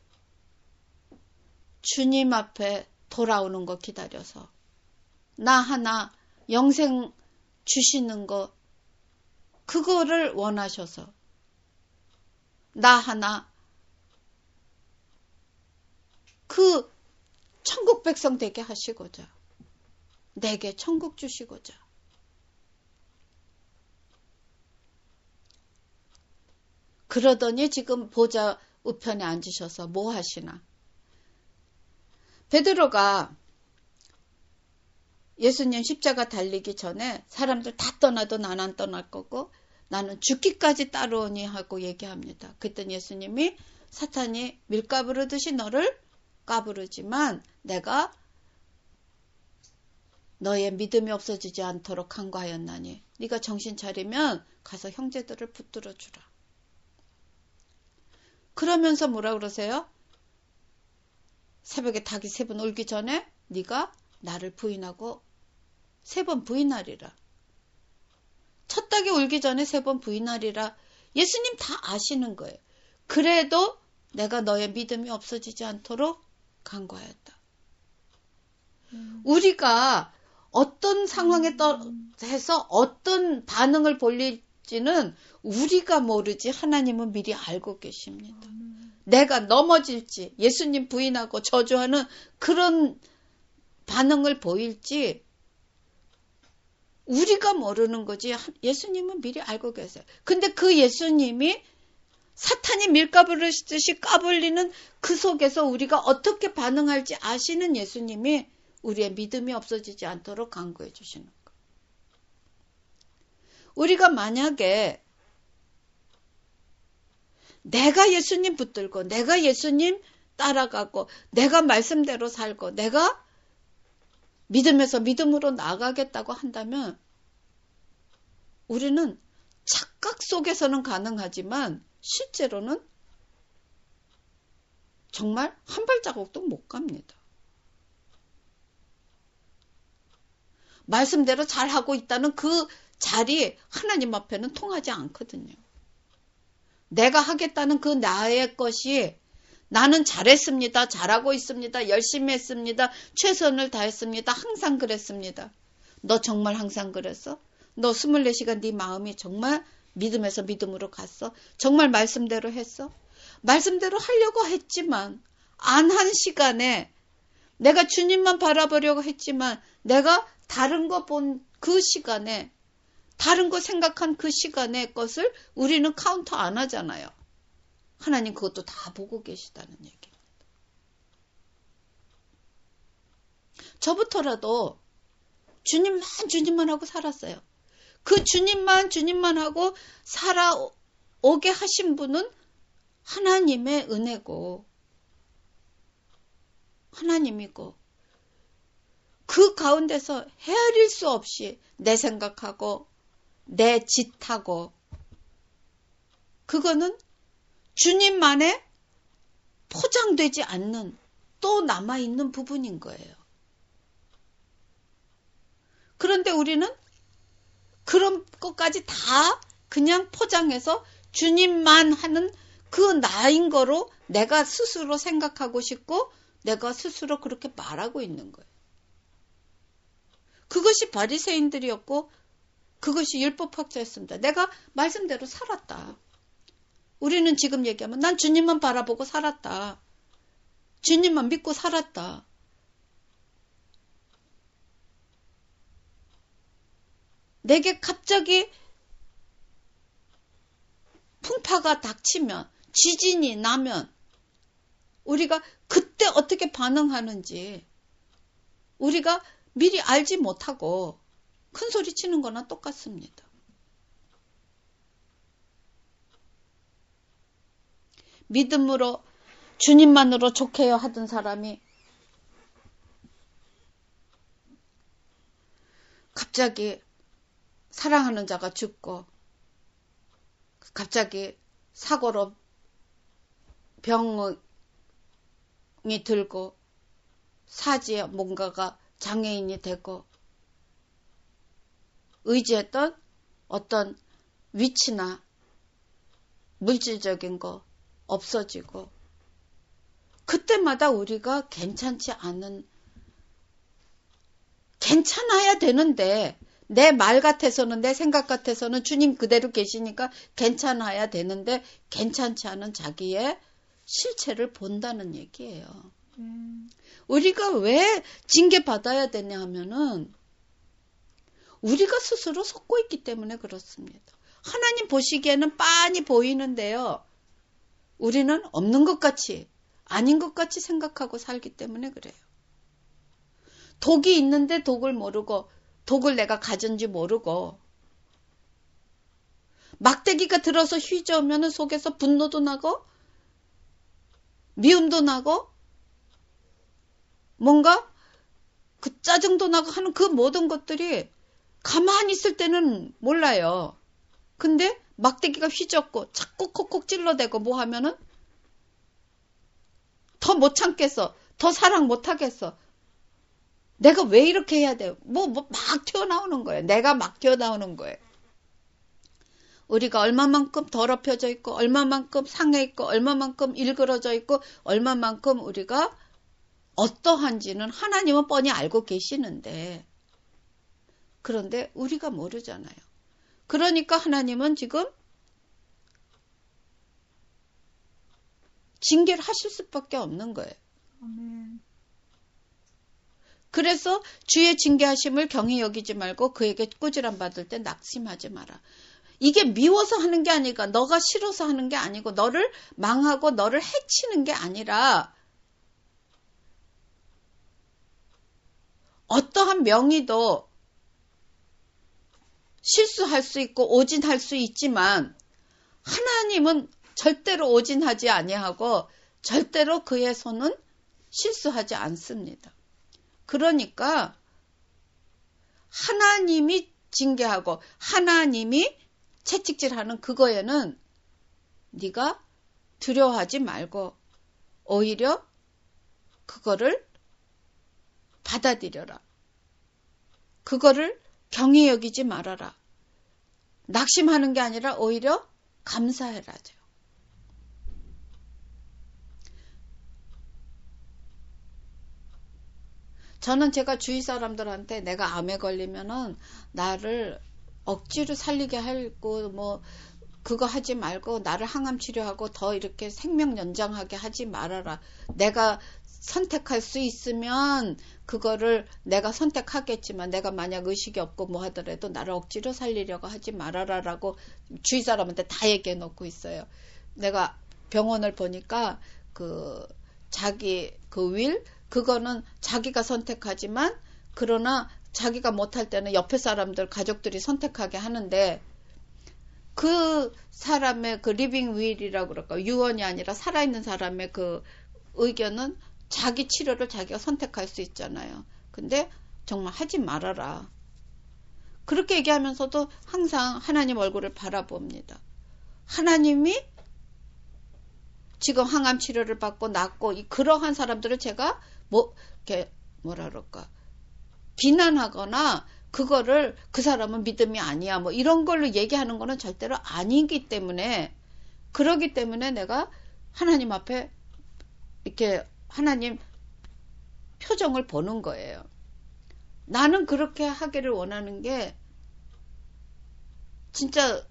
주님 앞에 돌아오는 거 기다려서 나 하나 영생 주시는 거 그거를 원하셔서 나 하나 그 천국 백성 되게 하시고자 내게 천국 주시고자 그러더니 지금 보좌 우편에 앉으셔서 뭐 하시나? 베드로가 예수님 십자가 달리기 전에 사람들 다 떠나도 난 안 떠날 거고 나는 죽기까지 따르오니 하고 얘기합니다. 그랬더니 예수님이 사탄이 밀가부르듯이 너를 까부르지만 내가 너의 믿음이 없어지지 않도록 간구하였나니 네가 정신 차리면 가서 형제들을 붙들어 주라. 그러면서 뭐라 그러세요? 새벽에 닭이 3번 울기 전에 네가 나를 부인하고 3번 부인하리라. 첫 닭이 울기 전에 3번 부인하리라. 예수님 다 아시는 거예요. 그래도 내가 너의 믿음이 없어지지 않도록 간구하였다. 우리가 어떤 상황에 해서 어떤 반응을 보일지는 우리가 모르지 하나님은 미리 알고 계십니다. 내가 넘어질지 예수님 부인하고 저주하는 그런 반응을 보일지 우리가 모르는 거지 예수님은 미리 알고 계세요. 근데 그 예수님이 사탄이 밀가부르듯이 까불리는 그 속에서 우리가 어떻게 반응할지 아시는 예수님이 우리의 믿음이 없어지지 않도록 간구해 주시는 거예요. 우리가 만약에 내가 예수님 붙들고 내가 예수님 따라가고 내가 말씀대로 살고 내가 믿음에서 믿음으로 나가겠다고 한다면 우리는 착각 속에서는 가능하지만 실제로는 정말 한 발자국도 못 갑니다. 말씀대로 잘하고 있다는 그 자리 하나님 앞에는 통하지 않거든요. 내가 하겠다는 그 나의 것이 나는 잘했습니다. 잘하고 있습니다. 열심히 했습니다. 최선을 다했습니다. 항상 그랬습니다. 너 정말 항상 그랬어? 너 24시간 네 마음이 정말 믿음에서 믿음으로 갔어? 정말 말씀대로 했어? 말씀대로 하려고 했지만 안 한 시간에 내가 주님만 바라보려고 했지만 내가 다른 거 본 그 시간에 다른 거 생각한 그 시간의 것을 우리는 카운터 안 하잖아요. 하나님 그것도 다 보고 계시다는 얘기입니다. 저부터라도 주님만 하고 살았어요. 그 주님만 하고 살아오게 하신 분은 하나님의 은혜고 하나님이고 그 가운데서 헤아릴 수 없이 내 생각하고 내 짓하고 그거는 주님만의 포장되지 않는 또 남아있는 부분인 거예요. 그런데 우리는 그런 것까지 다 그냥 포장해서 주님만 하는 그 나인 거로 내가 스스로 생각하고 싶고 내가 스스로 그렇게 말하고 있는 거예요. 그것이 바리새인들이었고 그것이 율법학자였습니다. 내가 말씀대로 살았다. 우리는 지금 얘기하면 난 주님만 바라보고 살았다. 주님만 믿고 살았다. 내게 갑자기 풍파가 닥치면 지진이 나면 우리가 그때 어떻게 반응하는지 우리가 미리 알지 못하고 큰 소리 치는 거나 똑같습니다. 믿음으로 주님만으로 족해요 하던 사람이 갑자기 사랑하는 자가 죽고 갑자기 사고로 병이 들고 사지에 뭔가가 장애인이 되고 의지했던 어떤 위치나 물질적인 거 없어지고 그때마다 우리가 괜찮아야 되는데 내 말 같아서는 내 생각 같아서는 주님 그대로 계시니까 괜찮아야 되는데 괜찮지 않은 자기의 실체를 본다는 얘기예요. 우리가 왜 징계받아야 되냐 하면은 우리가 스스로 속고 있기 때문에 그렇습니다. 하나님 보시기에는 빤히 보이는데요. 우리는 없는 것 같이 아닌 것 같이 생각하고 살기 때문에 그래요. 독이 있는데 독을 모르고 독을 내가 가진지 모르고 막대기가 들어서 휘저으면 속에서 분노도 나고 미움도 나고 뭔가 그 짜증도 나고 하는 그 모든 것들이 가만히 있을 때는 몰라요. 근데 막대기가 휘젓고 자꾸 콕콕 찔러대고 뭐 하면은 더 못 참겠어. 더 사랑 못 하겠어. 내가 왜 이렇게 해야 돼요? 막 튀어나오는 거예요. 내가 막 튀어나오는 거예요. 우리가 얼마만큼 더럽혀져 있고 얼마만큼 상해 있고 얼마만큼 일그러져 있고 얼마만큼 우리가 어떠한지는 하나님은 뻔히 알고 계시는데 그런데 우리가 모르잖아요. 그러니까 하나님은 지금 징계를 하실 수밖에 없는 거예요. 아멘. 그래서 주의 징계하심을 경히 여기지 말고 그에게 꾸지람 받을 때 낙심하지 마라. 이게 미워서 하는 게 아니라 너가 싫어서 하는 게 아니고 너를 망하고 너를 해치는 게 아니라 어떠한 명의도 실수할 수 있고 오진할 수 있지만 하나님은 절대로 오진하지 아니하고 절대로 그의 손은 실수하지 않습니다. 그러니까 하나님이 징계하고 하나님이 채찍질하는 그거에는 네가 두려워하지 말고 오히려 그거를 받아들여라. 그거를 경히 여기지 말아라. 낙심하는 게 아니라 오히려 감사해라죠. 저는 제가 주위 사람들한테 내가 암에 걸리면은 나를 억지로 살리게 하고 뭐 그거 하지 말고 나를 항암 치료하고 더 이렇게 생명 연장하게 하지 말아라. 내가 선택할 수 있으면 그거를 내가 선택하겠지만 내가 만약 의식이 없고 뭐 하더라도 나를 억지로 살리려고 하지 말아라라고 주위 사람한테 다 얘기해 놓고 있어요. 내가 병원을 보니까 그 자기 그 윌 그거는 자기가 선택하지만 그러나 자기가 못할 때는 옆에 사람들 가족들이 선택하게 하는데 그 사람의 그 리빙 윌이라고 그럴까 유언이 아니라 살아있는 사람의 그 의견은 자기 치료를 자기가 선택할 수 있잖아요. 근데 정말 하지 말아라. 그렇게 얘기하면서도 항상 하나님 얼굴을 바라봅니다. 하나님이 지금 항암 치료를 받고 낫고 그러한 사람들을 제가 이렇게 뭐라 그럴까 비난하거나 그거를 그 사람은 믿음이 아니야 뭐 이런 걸로 얘기하는 거는 절대로 아니기 때문에 그러기 때문에 내가 하나님 앞에 이렇게 하나님 표정을 보는 거예요. 나는 그렇게 하기를 원하는 게 진짜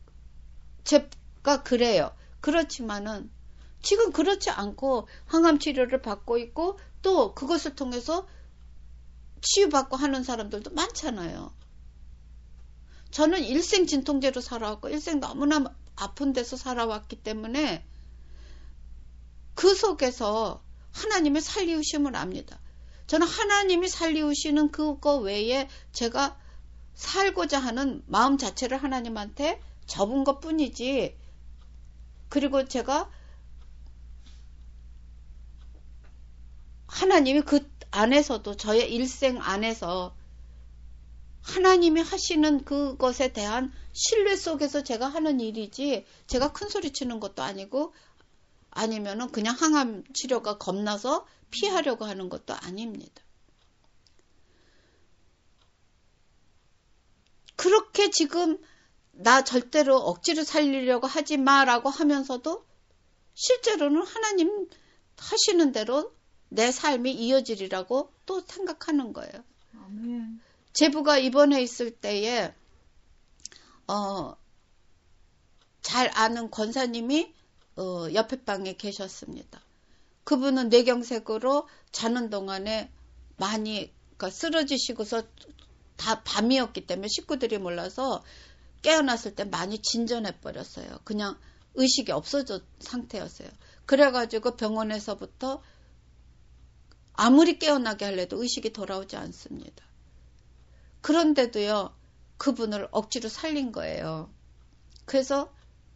제가 그래요. 그렇지만은 지금 그렇지 않고 항암 치료를 받고 있고 또 그것을 통해서 치유받고 하는 사람들도 많잖아요. 저는 일생 진통제로 살아왔고 일생 너무나 아픈 데서 살아왔기 때문에 그 속에서 하나님의 살리우심을 압니다. 저는 하나님이 살리우시는 그거 외에 제가 살고자 하는 마음 자체를 하나님한테 접은 것 뿐이지 그리고 제가 하나님이 그 안에서도 저의 일생 안에서 하나님이 하시는 그것에 대한 신뢰 속에서 제가 하는 일이지 제가 큰 소리 치는 것도 아니고 아니면은 그냥 항암 치료가 겁나서 피하려고 하는 것도 아닙니다. 그렇게 지금 나 절대로 억지로 살리려고 하지 마라고 하면서도 실제로는 하나님 하시는 대로 내 삶이 이어지리라고 또 생각하는 거예요. 아멘. 제부가 입원해 있을 때에 잘 아는 권사님이 옆에 방에 계셨습니다. 그분은 뇌경색으로 자는 동안에 많이 그러니까 쓰러지시고서 다 밤이었기 때문에 식구들이 몰라서 깨어났을 때 많이 진전해 버렸어요. 그냥 의식이 없어진 상태였어요. 그래가지고 병원에서부터 아무리 깨어나게 하려도 의식이 돌아오지 않습니다. 그런데도요, 그분을 억지로 살린 거예요. 그래서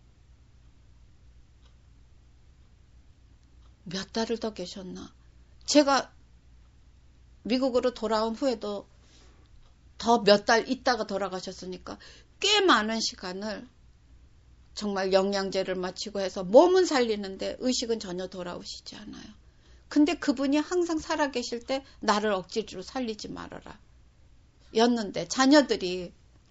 몇 달을 더 계셨나. 제가 미국으로 돌아온 후에도 더 몇 달 있다가 돌아가셨으니까 꽤 많은 시간을 정말 영양제를 마치고 해서 몸은 살리는데 의식은 전혀 돌아오시지 않아요. 근데 그분이 항상 살아계실 때 나를 억지로 살리지 말아라. 였는데 자녀들이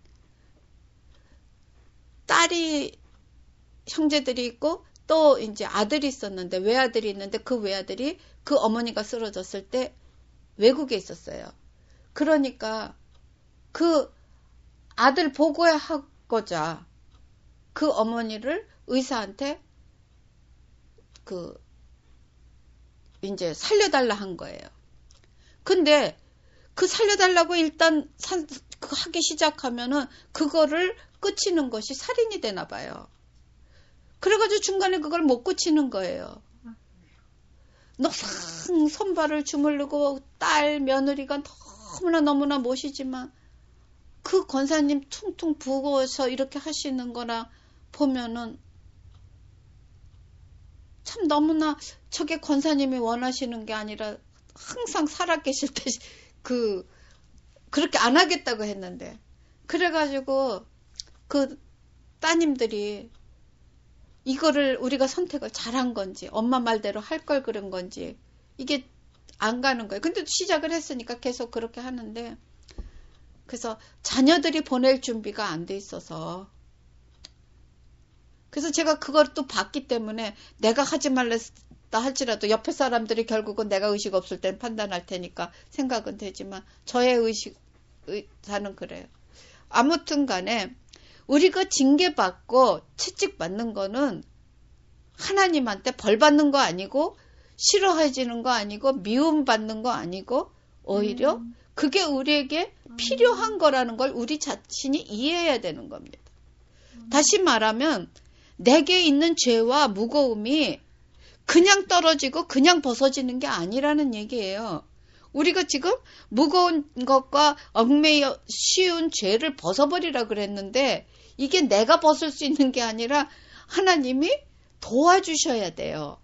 딸이 형제들이 있고 또 이제 아들이 있었는데 외아들이 있는데 그 외아들이 그 어머니가 쓰러졌을 때 외국에 있었어요. 그러니까 그 아들 보고하고자 그 어머니를 의사한테 이제 살려달라 한 거예요. 근데 그 살려달라고 일단 하기 시작하면은 그거를 끝이는 것이 살인이 되나 봐요. 그래가지고 중간에 그걸 못 끝이는 거예요. 너무 손발을 주물르고 딸 며느리가 너무나 모시지만 그 권사님 퉁퉁 부어서 이렇게 하시는 거나 보면은 참 너무나 저게 권사님이 원하시는 게 아니라 항상 살아계실 때 그렇게 안 하겠다고 했는데 그래가지고 그 따님들이 이거를 우리가 선택을 잘한 건지 엄마 말대로 할 걸 그런 건지 이게 안 가는 거예요. 근데 시작을 했으니까 계속 그렇게 하는데 그래서 자녀들이 보낼 준비가 안 돼 있어서 그래서 제가 그걸 또 봤기 때문에 내가 하지 말랬던 없다 할지라도 옆에 사람들이 결국은 내가 의식 없을 땐 판단할 테니까 생각은 되지만 저의 의사는 그래요. 아무튼 간에 우리가 징계받고 채찍받는 거는 하나님한테 벌 받는 거 아니고 싫어해지는 거 아니고 미움받는 거 아니고 오히려 그게 우리에게 필요한 거라는 걸 우리 자신이 이해해야 되는 겁니다. 다시 말하면 내게 있는 죄와 무거움이 그냥 떨어지고 그냥 벗어지는 게 아니라는 얘기예요. 우리가 지금 무거운 것과 얽매여 쉬운 죄를 벗어버리라 그랬는데 이게 내가 벗을 수 있는 게 아니라 하나님이 도와주셔야 돼요.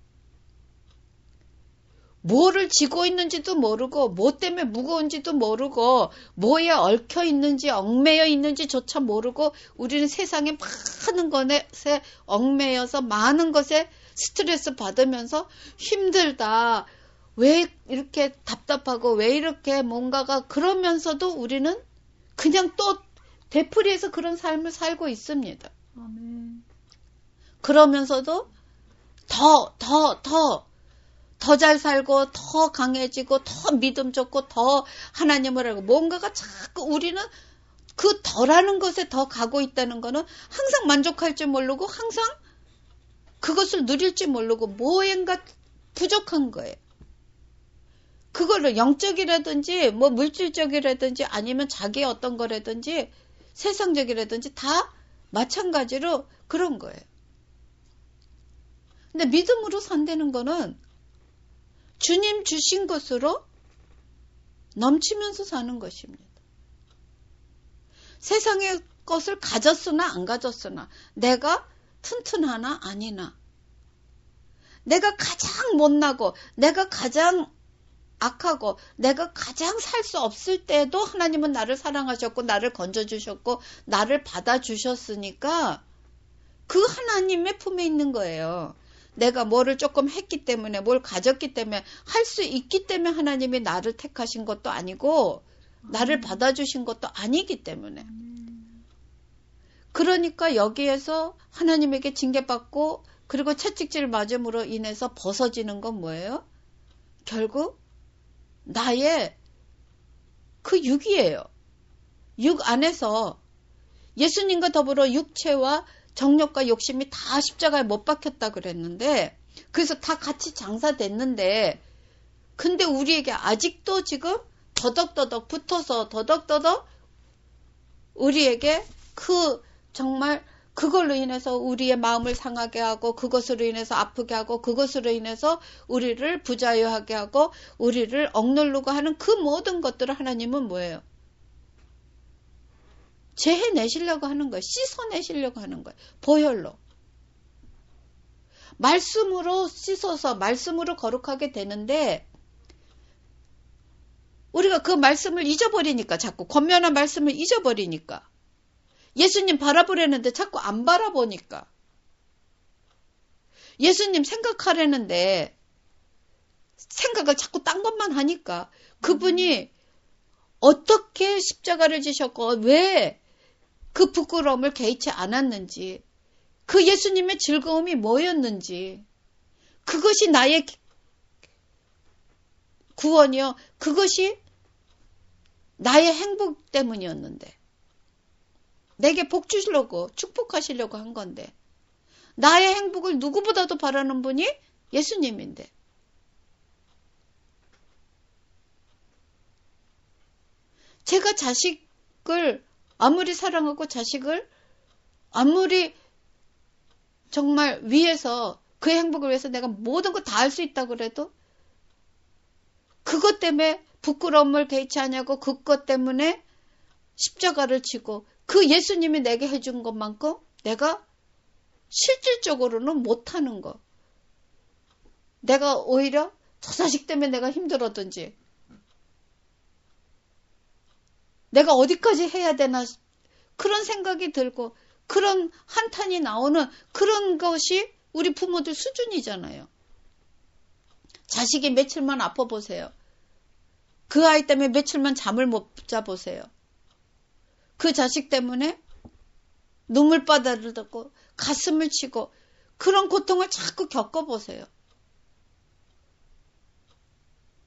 뭐를 지고 있는지도 모르고 뭐 때문에 무거운지도 모르고 뭐에 얽혀 있는지 얽매여 있는지조차 모르고 우리는 세상에 많은 것에 얽매여서 많은 것에 스트레스 받으면서 힘들다. 왜 이렇게 답답하고 왜 이렇게 뭔가가 그러면서도 우리는 그냥 또 되풀이해서 그런 삶을 살고 있습니다. 아멘. 그러면서도 더 잘 살고 더 강해지고 더 믿음 좋고 더 하나님을 알고 뭔가가 자꾸 우리는 그 덜하는 것에 더 가고 있다는 거는 항상 만족할 줄 모르고 항상 그것을 누릴 줄 모르고 뭐인가 부족한 거예요. 그걸로 영적이라든지 뭐 물질적이라든지 아니면 자기의 어떤 거라든지 세상적이라든지 다 마찬가지로 그런 거예요. 근데 믿음으로 산다는 거는 주님 주신 것으로 넘치면서 사는 것입니다. 세상의 것을 가졌으나 안 가졌으나 내가 튼튼하나 아니나 내가 가장 못나고 내가 가장 악하고 내가 가장 살 수 없을 때도 하나님은 나를 사랑하셨고 나를 건져주셨고 나를 받아주셨으니까 그 하나님의 품에 있는 거예요. 내가 뭐를 조금 했기 때문에 뭘 가졌기 때문에 할 수 있기 때문에 하나님이 나를 택하신 것도 아니고 나를 받아주신 것도 아니기 때문에 그러니까 여기에서 하나님에게 징계받고 그리고 채찍질 맞음으로 인해서 벗어지는 건 뭐예요? 결국 나의 그 육이에요. 육 안에서 예수님과 더불어 육체와 정욕과 욕심이 다 십자가에 못 박혔다 그랬는데 그래서 다 같이 장사됐는데 근데 우리에게 아직도 지금 더덕더덕 붙어서 더덕더덕 우리에게 그 정말 그걸로 인해서 우리의 마음을 상하게 하고 그것으로 인해서 아프게 하고 그것으로 인해서 우리를 부자유하게 하고 우리를 억누르고 하는 그 모든 것들을 하나님은 뭐예요? 제해내시려고 하는 거예요. 씻어내시려고 하는 거예요. 보혈로. 말씀으로 씻어서 말씀으로 거룩하게 되는데 우리가 그 말씀을 잊어버리니까 자꾸 권면한 말씀을 잊어버리니까 예수님 바라보려는데 자꾸 안 바라보니까 예수님 생각하려는데 생각을 자꾸 딴 것만 하니까 그분이 어떻게 십자가를 지셨고 왜 그 부끄러움을 개의치 않았는지 그 예수님의 즐거움이 뭐였는지 그것이 나의 구원이요. 그것이 나의 행복 때문이었는데 내게 복 주시려고 축복하시려고 한 건데 나의 행복을 누구보다도 바라는 분이 예수님인데 제가 자식을 아무리 사랑하고 자식을 아무리 정말 위해서 그 행복을 위해서 내가 모든 거 다 할 수 있다고 그래도 그것 때문에 부끄러움을 개의치 않냐고 그것 때문에 십자가를 지고 그 예수님이 내게 해준 것만큼 내가 실질적으로는 못하는 거. 내가 오히려 저 자식 때문에 내가 힘들었든지 내가 어디까지 해야 되나 그런 생각이 들고 그런 한탄이 나오는 그런 것이 우리 부모들 수준이잖아요. 자식이 며칠만 아파 보세요. 그 아이 때문에 며칠만 잠을 못 자보세요. 그 자식 때문에 눈물바다를 듣고 가슴을 치고 그런 고통을 자꾸 겪어보세요.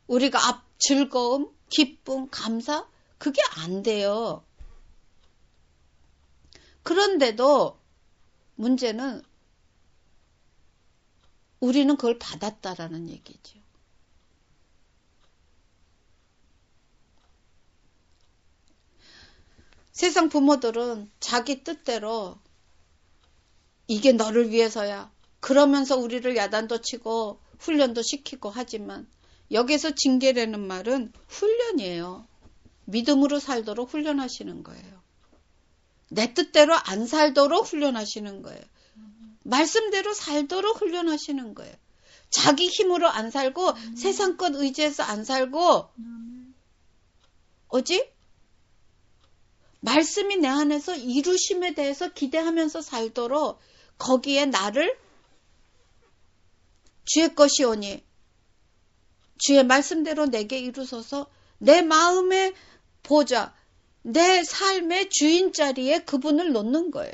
우리가 즐거움, 기쁨, 감사 그게 안 돼요. 그런데도 문제는 우리는 그걸 받았다라는 얘기죠. 세상 부모들은 자기 뜻대로 이게 너를 위해서야. 그러면서 우리를 야단도 치고 훈련도 시키고 하지만 여기서 징계라는 말은 훈련이에요. 믿음으로 살도록 훈련하시는 거예요. 내 뜻대로 안 살도록 훈련하시는 거예요. 말씀대로 살도록 훈련하시는 거예요. 자기 힘으로 안 살고 세상 것 의지해서 안 살고 말씀이 내 안에서 이루심에 대해서 기대하면서 살도록 거기에 나를 주의 것이오니 주의 말씀대로 내게 이루소서 내 마음의 보좌, 내 삶의 주인 자리에 그분을 놓는 거예요.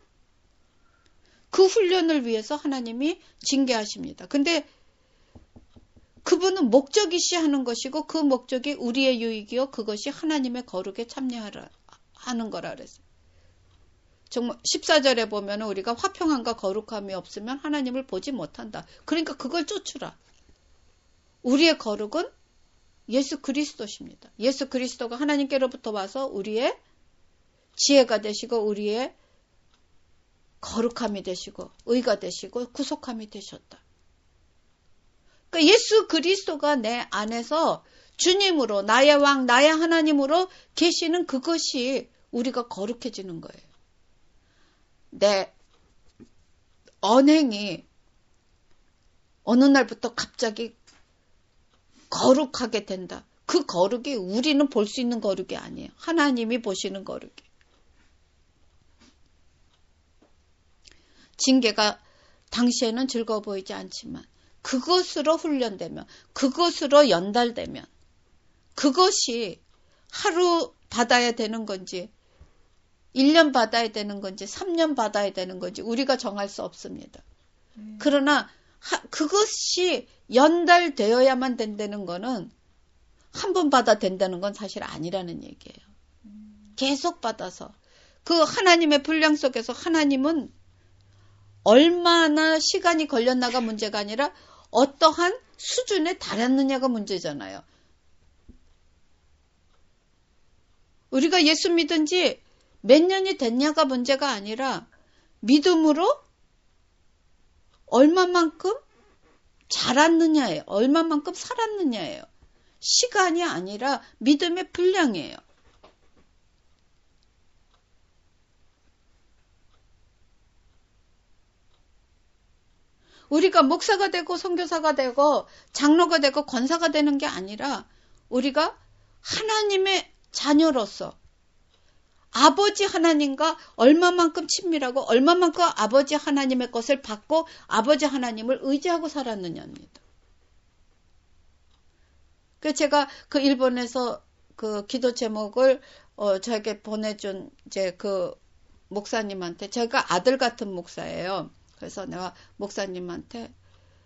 그 훈련을 위해서 하나님이 징계하십니다. 근데 그분은 목적이시 하는 것이고 그 목적이 우리의 유익이요 그것이 하나님의 거룩에 참여하라 하는 거라 그랬어요. 정말 14절에 보면 우리가 화평함과 거룩함이 없으면 하나님을 보지 못한다. 그러니까 그걸 쫓으라. 우리의 거룩은 예수 그리스도십니다. 예수 그리스도가 하나님께로부터 와서 우리의 지혜가 되시고 우리의 거룩함이 되시고 의가 되시고 구속함이 되셨다. 그러니까 예수 그리스도가 내 안에서 주님으로 나의 왕 나의 하나님으로 계시는 그것이 우리가 거룩해지는 거예요. 내 언행이 어느 날부터 갑자기 거룩하게 된다. 그 거룩이 우리는 볼 수 있는 거룩이 아니에요. 하나님이 보시는 거룩이. 징계가 당시에는 즐거워 보이지 않지만 그것으로 훈련되면 그것으로 연달되면 그것이 하루 받아야 되는 건지 1년 받아야 되는 건지 3년 받아야 되는 건지 우리가 정할 수 없습니다. 그러나 그것이 연달되어야만 된다는 거는 한 번 받아 된다는 건 사실 아니라는 얘기예요. 계속 받아서 그 하나님의 분량 속에서 하나님은 얼마나 시간이 걸렸나가 문제가 아니라 어떠한 수준에 달했느냐가 문제잖아요. 우리가 예수 믿은 지 몇 년이 됐냐가 문제가 아니라 믿음으로 얼마만큼 자랐느냐예요. 얼마만큼 살았느냐예요. 시간이 아니라 믿음의 분량이에요. 우리가 목사가 되고 선교사가 되고 장로가 되고 권사가 되는 게 아니라 우리가 하나님의 자녀로서 아버지 하나님과 얼마만큼 친밀하고 얼마만큼 아버지 하나님의 것을 받고 아버지 하나님을 의지하고 살았느냐입니다. 그래서 제가 그 일본에서 그 기도 제목을 저에게 보내준 이제 그 목사님한테 제가 아들 같은 목사예요. 그래서 내가 목사님한테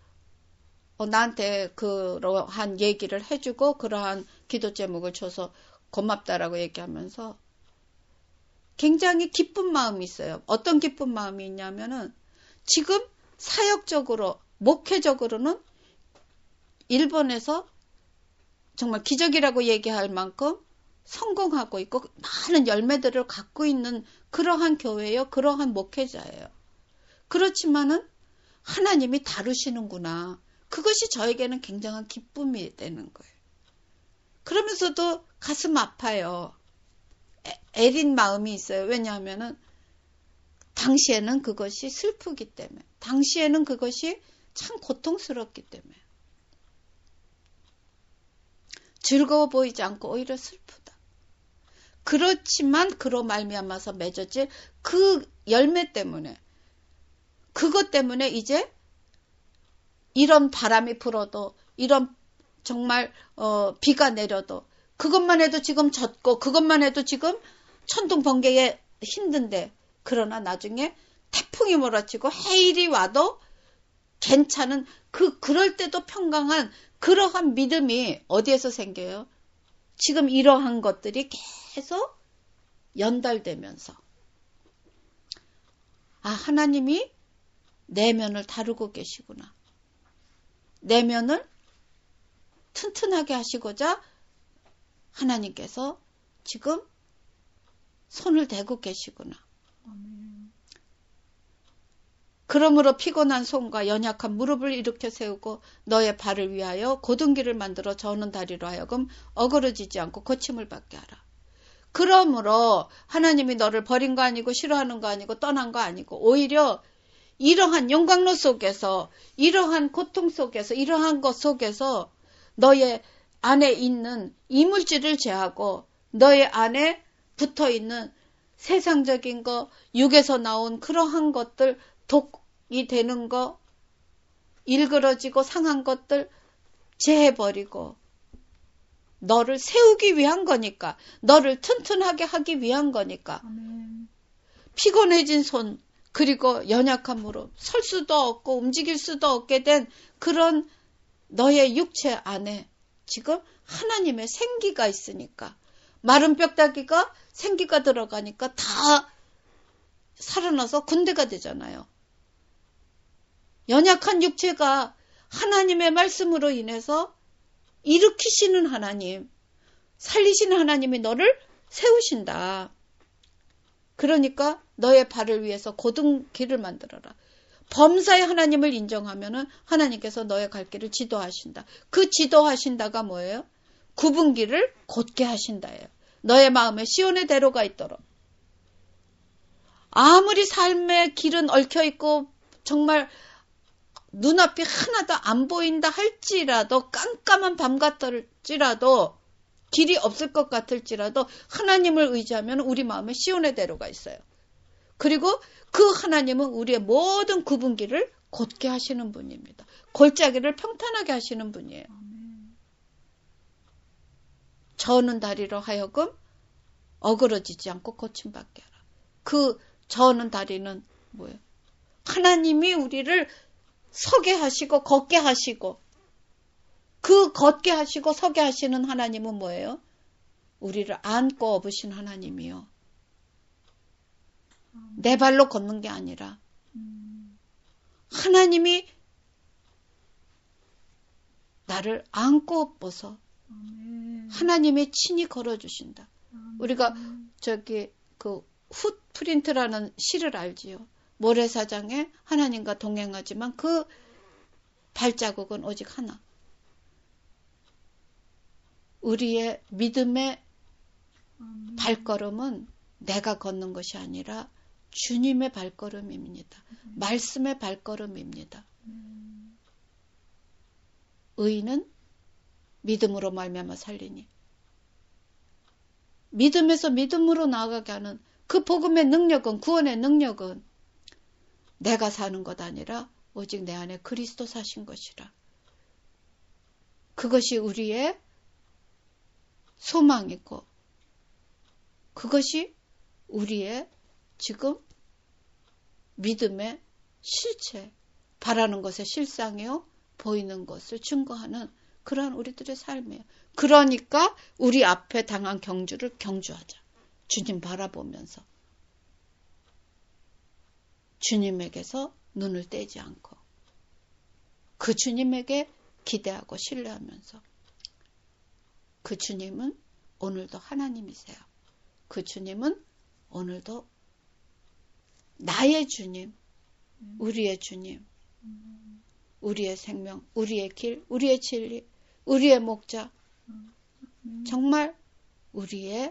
나한테 그러한 얘기를 해주고 그러한 기도 제목을 줘서 고맙다라고 얘기하면서 굉장히 기쁜 마음이 있어요. 어떤 기쁜 마음이 있냐면은 지금 사역적으로 목회적으로는 일본에서 정말 기적이라고 얘기할 만큼 성공하고 있고 많은 열매들을 갖고 있는 그러한 교회예요. 그러한 목회자예요. 그렇지만은 하나님이 다루시는구나. 그것이 저에게는 굉장한 기쁨이 되는 거예요. 그러면서도 가슴 아파요. 애린 마음이 있어요. 왜냐하면은 당시에는 그것이 슬프기 때문에, 당시에는 그것이 참 고통스럽기 때문에 즐거워 보이지 않고 오히려 슬프다. 그렇지만 그로 말미암아서 맺어질 그 열매 때문에 그것 때문에 이제 이런 바람이 불어도 이런 정말 비가 내려도 그것만 해도 지금 젖고 그것만 해도 지금 천둥 번개에 힘든데 그러나 나중에 태풍이 몰아치고 해일이 와도 괜찮은 그럴 때도 평강한 그러한 믿음이 어디에서 생겨요? 지금 이러한 것들이 계속 연달되면서 하나님이 내면을 다루고 계시구나. 내면을 튼튼하게 하시고자 하나님께서 지금 손을 대고 계시구나. 그러므로 피곤한 손과 연약한 무릎을 일으켜 세우고 너의 발을 위하여 곧은 길을 만들어 저는 다리로 하여금 어그러지지 않고 고침을 받게 하라. 그러므로 하나님이 너를 버린 거 아니고 싫어하는 거 아니고 떠난 거 아니고 오히려 이러한 영광로 속에서 이러한 고통 속에서 이러한 것 속에서 너의 안에 있는 이물질을 제하고 너의 안에 붙어있는 세상적인 거, 육에서 나온 그러한 것들, 독이 되는 거, 일그러지고 상한 것들 제해버리고 너를 세우기 위한 거니까, 너를 튼튼하게 하기 위한 거니까. 아멘. 피곤해진 손, 그리고 연약한 무릎, 설 수도 없고 움직일 수도 없게 된 그런 너의 육체 안에 지금 하나님의 생기가 있으니까, 마른 뼈다귀가 생기가 들어가니까 다 살아나서 군대가 되잖아요. 연약한 육체가 하나님의 말씀으로 인해서 일으키시는 하나님, 살리시는 하나님이 너를 세우신다. 그러니까 너의 발을 위해서 곧은 길을 만들어라. 범사의 하나님을 인정하면은 하나님께서 너의 갈 길을 지도하신다. 그 지도하신다가 뭐예요? 굽은 길을 곧게 하신다예요. 너의 마음에 시온의 대로가 있도록. 아무리 삶의 길은 얽혀있고 정말 눈앞이 하나도 안 보인다 할지라도, 깜깜한 밤 같을지라도, 길이 없을 것 같을지라도 하나님을 의지하면 우리 마음에 시온의 대로가 있어요. 그리고 그 하나님은 우리의 모든 굽은 길을 곧게 하시는 분입니다. 골짜기를 평탄하게 하시는 분이에요. 저는 다리로 하여금 어그러지지 않고 고침받게 하라. 그 저는 다리는 뭐예요? 하나님이 우리를 서게 하시고 걷게 하시고, 그 걷게 하시고 서게 하시는 하나님은 뭐예요? 우리를 안고 업으신 하나님이요. 내 발로 걷는 게 아니라 하나님이 나를 안고 업어서 하나님이 친히 걸어주신다. 우리가 그 훗프린트라는 시를 알지요. 모래사장에 하나님과 동행하지만 그 발자국은 오직 하나. 우리의 믿음의 발걸음은 내가 걷는 것이 아니라 주님의 발걸음입니다. 말씀의 발걸음입니다. 의인은 믿음으로 말미암아 살리니. 믿음에서 믿음으로 나아가게 하는 그 복음의 능력은, 구원의 능력은 내가 사는 것 아니라 오직 내 안에 그리스도 사신 것이라. 그것이 우리의 소망이고, 그것이 우리의 지금 믿음의 실체, 바라는 것의 실상이요, 보이는 것을 증거하는 그러한 우리들의 삶이에요. 그러니까 우리 앞에 당한 경주를 경주하자. 주님 바라보면서. 주님에게서 눈을 떼지 않고 그 주님에게 기대하고 신뢰하면서. 그 주님은 오늘도 하나님이세요. 그 주님은 오늘도 나의 주님, 우리의 주님, 우리의 생명, 우리의 길, 우리의 진리, 우리의 목자, 정말 우리의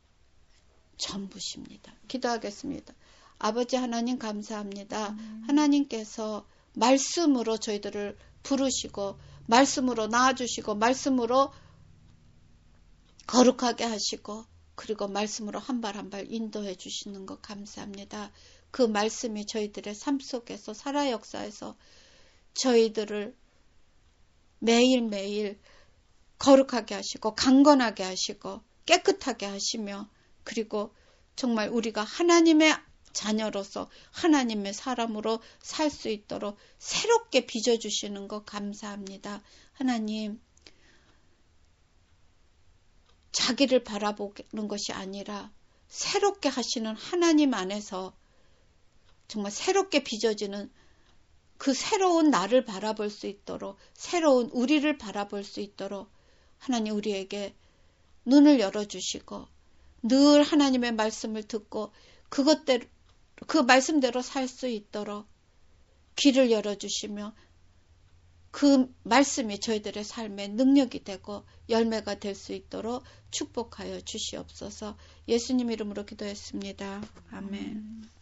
전부십니다. 기도하겠습니다. 아버지 하나님 감사합니다. 하나님께서 말씀으로 저희들을 부르시고 말씀으로 낳아주시고 말씀으로 거룩하게 하시고 그리고 말씀으로 한 발 한 발 인도해 주시는 것 감사합니다. 그 말씀이 저희들의 삶 속에서 살아 역사에서 저희들을 매일매일 거룩하게 하시고 강건하게 하시고 깨끗하게 하시며 그리고 정말 우리가 하나님의 자녀로서 하나님의 사람으로 살 수 있도록 새롭게 빚어주시는 것 감사합니다. 하나님, 자기를 바라보는 것이 아니라 새롭게 하시는 하나님 안에서 정말 새롭게 빚어지는 그 새로운 나를 바라볼 수 있도록, 새로운 우리를 바라볼 수 있도록 하나님 우리에게 눈을 열어주시고 늘 하나님의 말씀을 듣고 그것대로, 그 말씀대로 살 수 있도록 귀를 열어주시며 그 말씀이 저희들의 삶의 능력이 되고 열매가 될 수 있도록 축복하여 주시옵소서. 예수님 이름으로 기도했습니다. 아멘.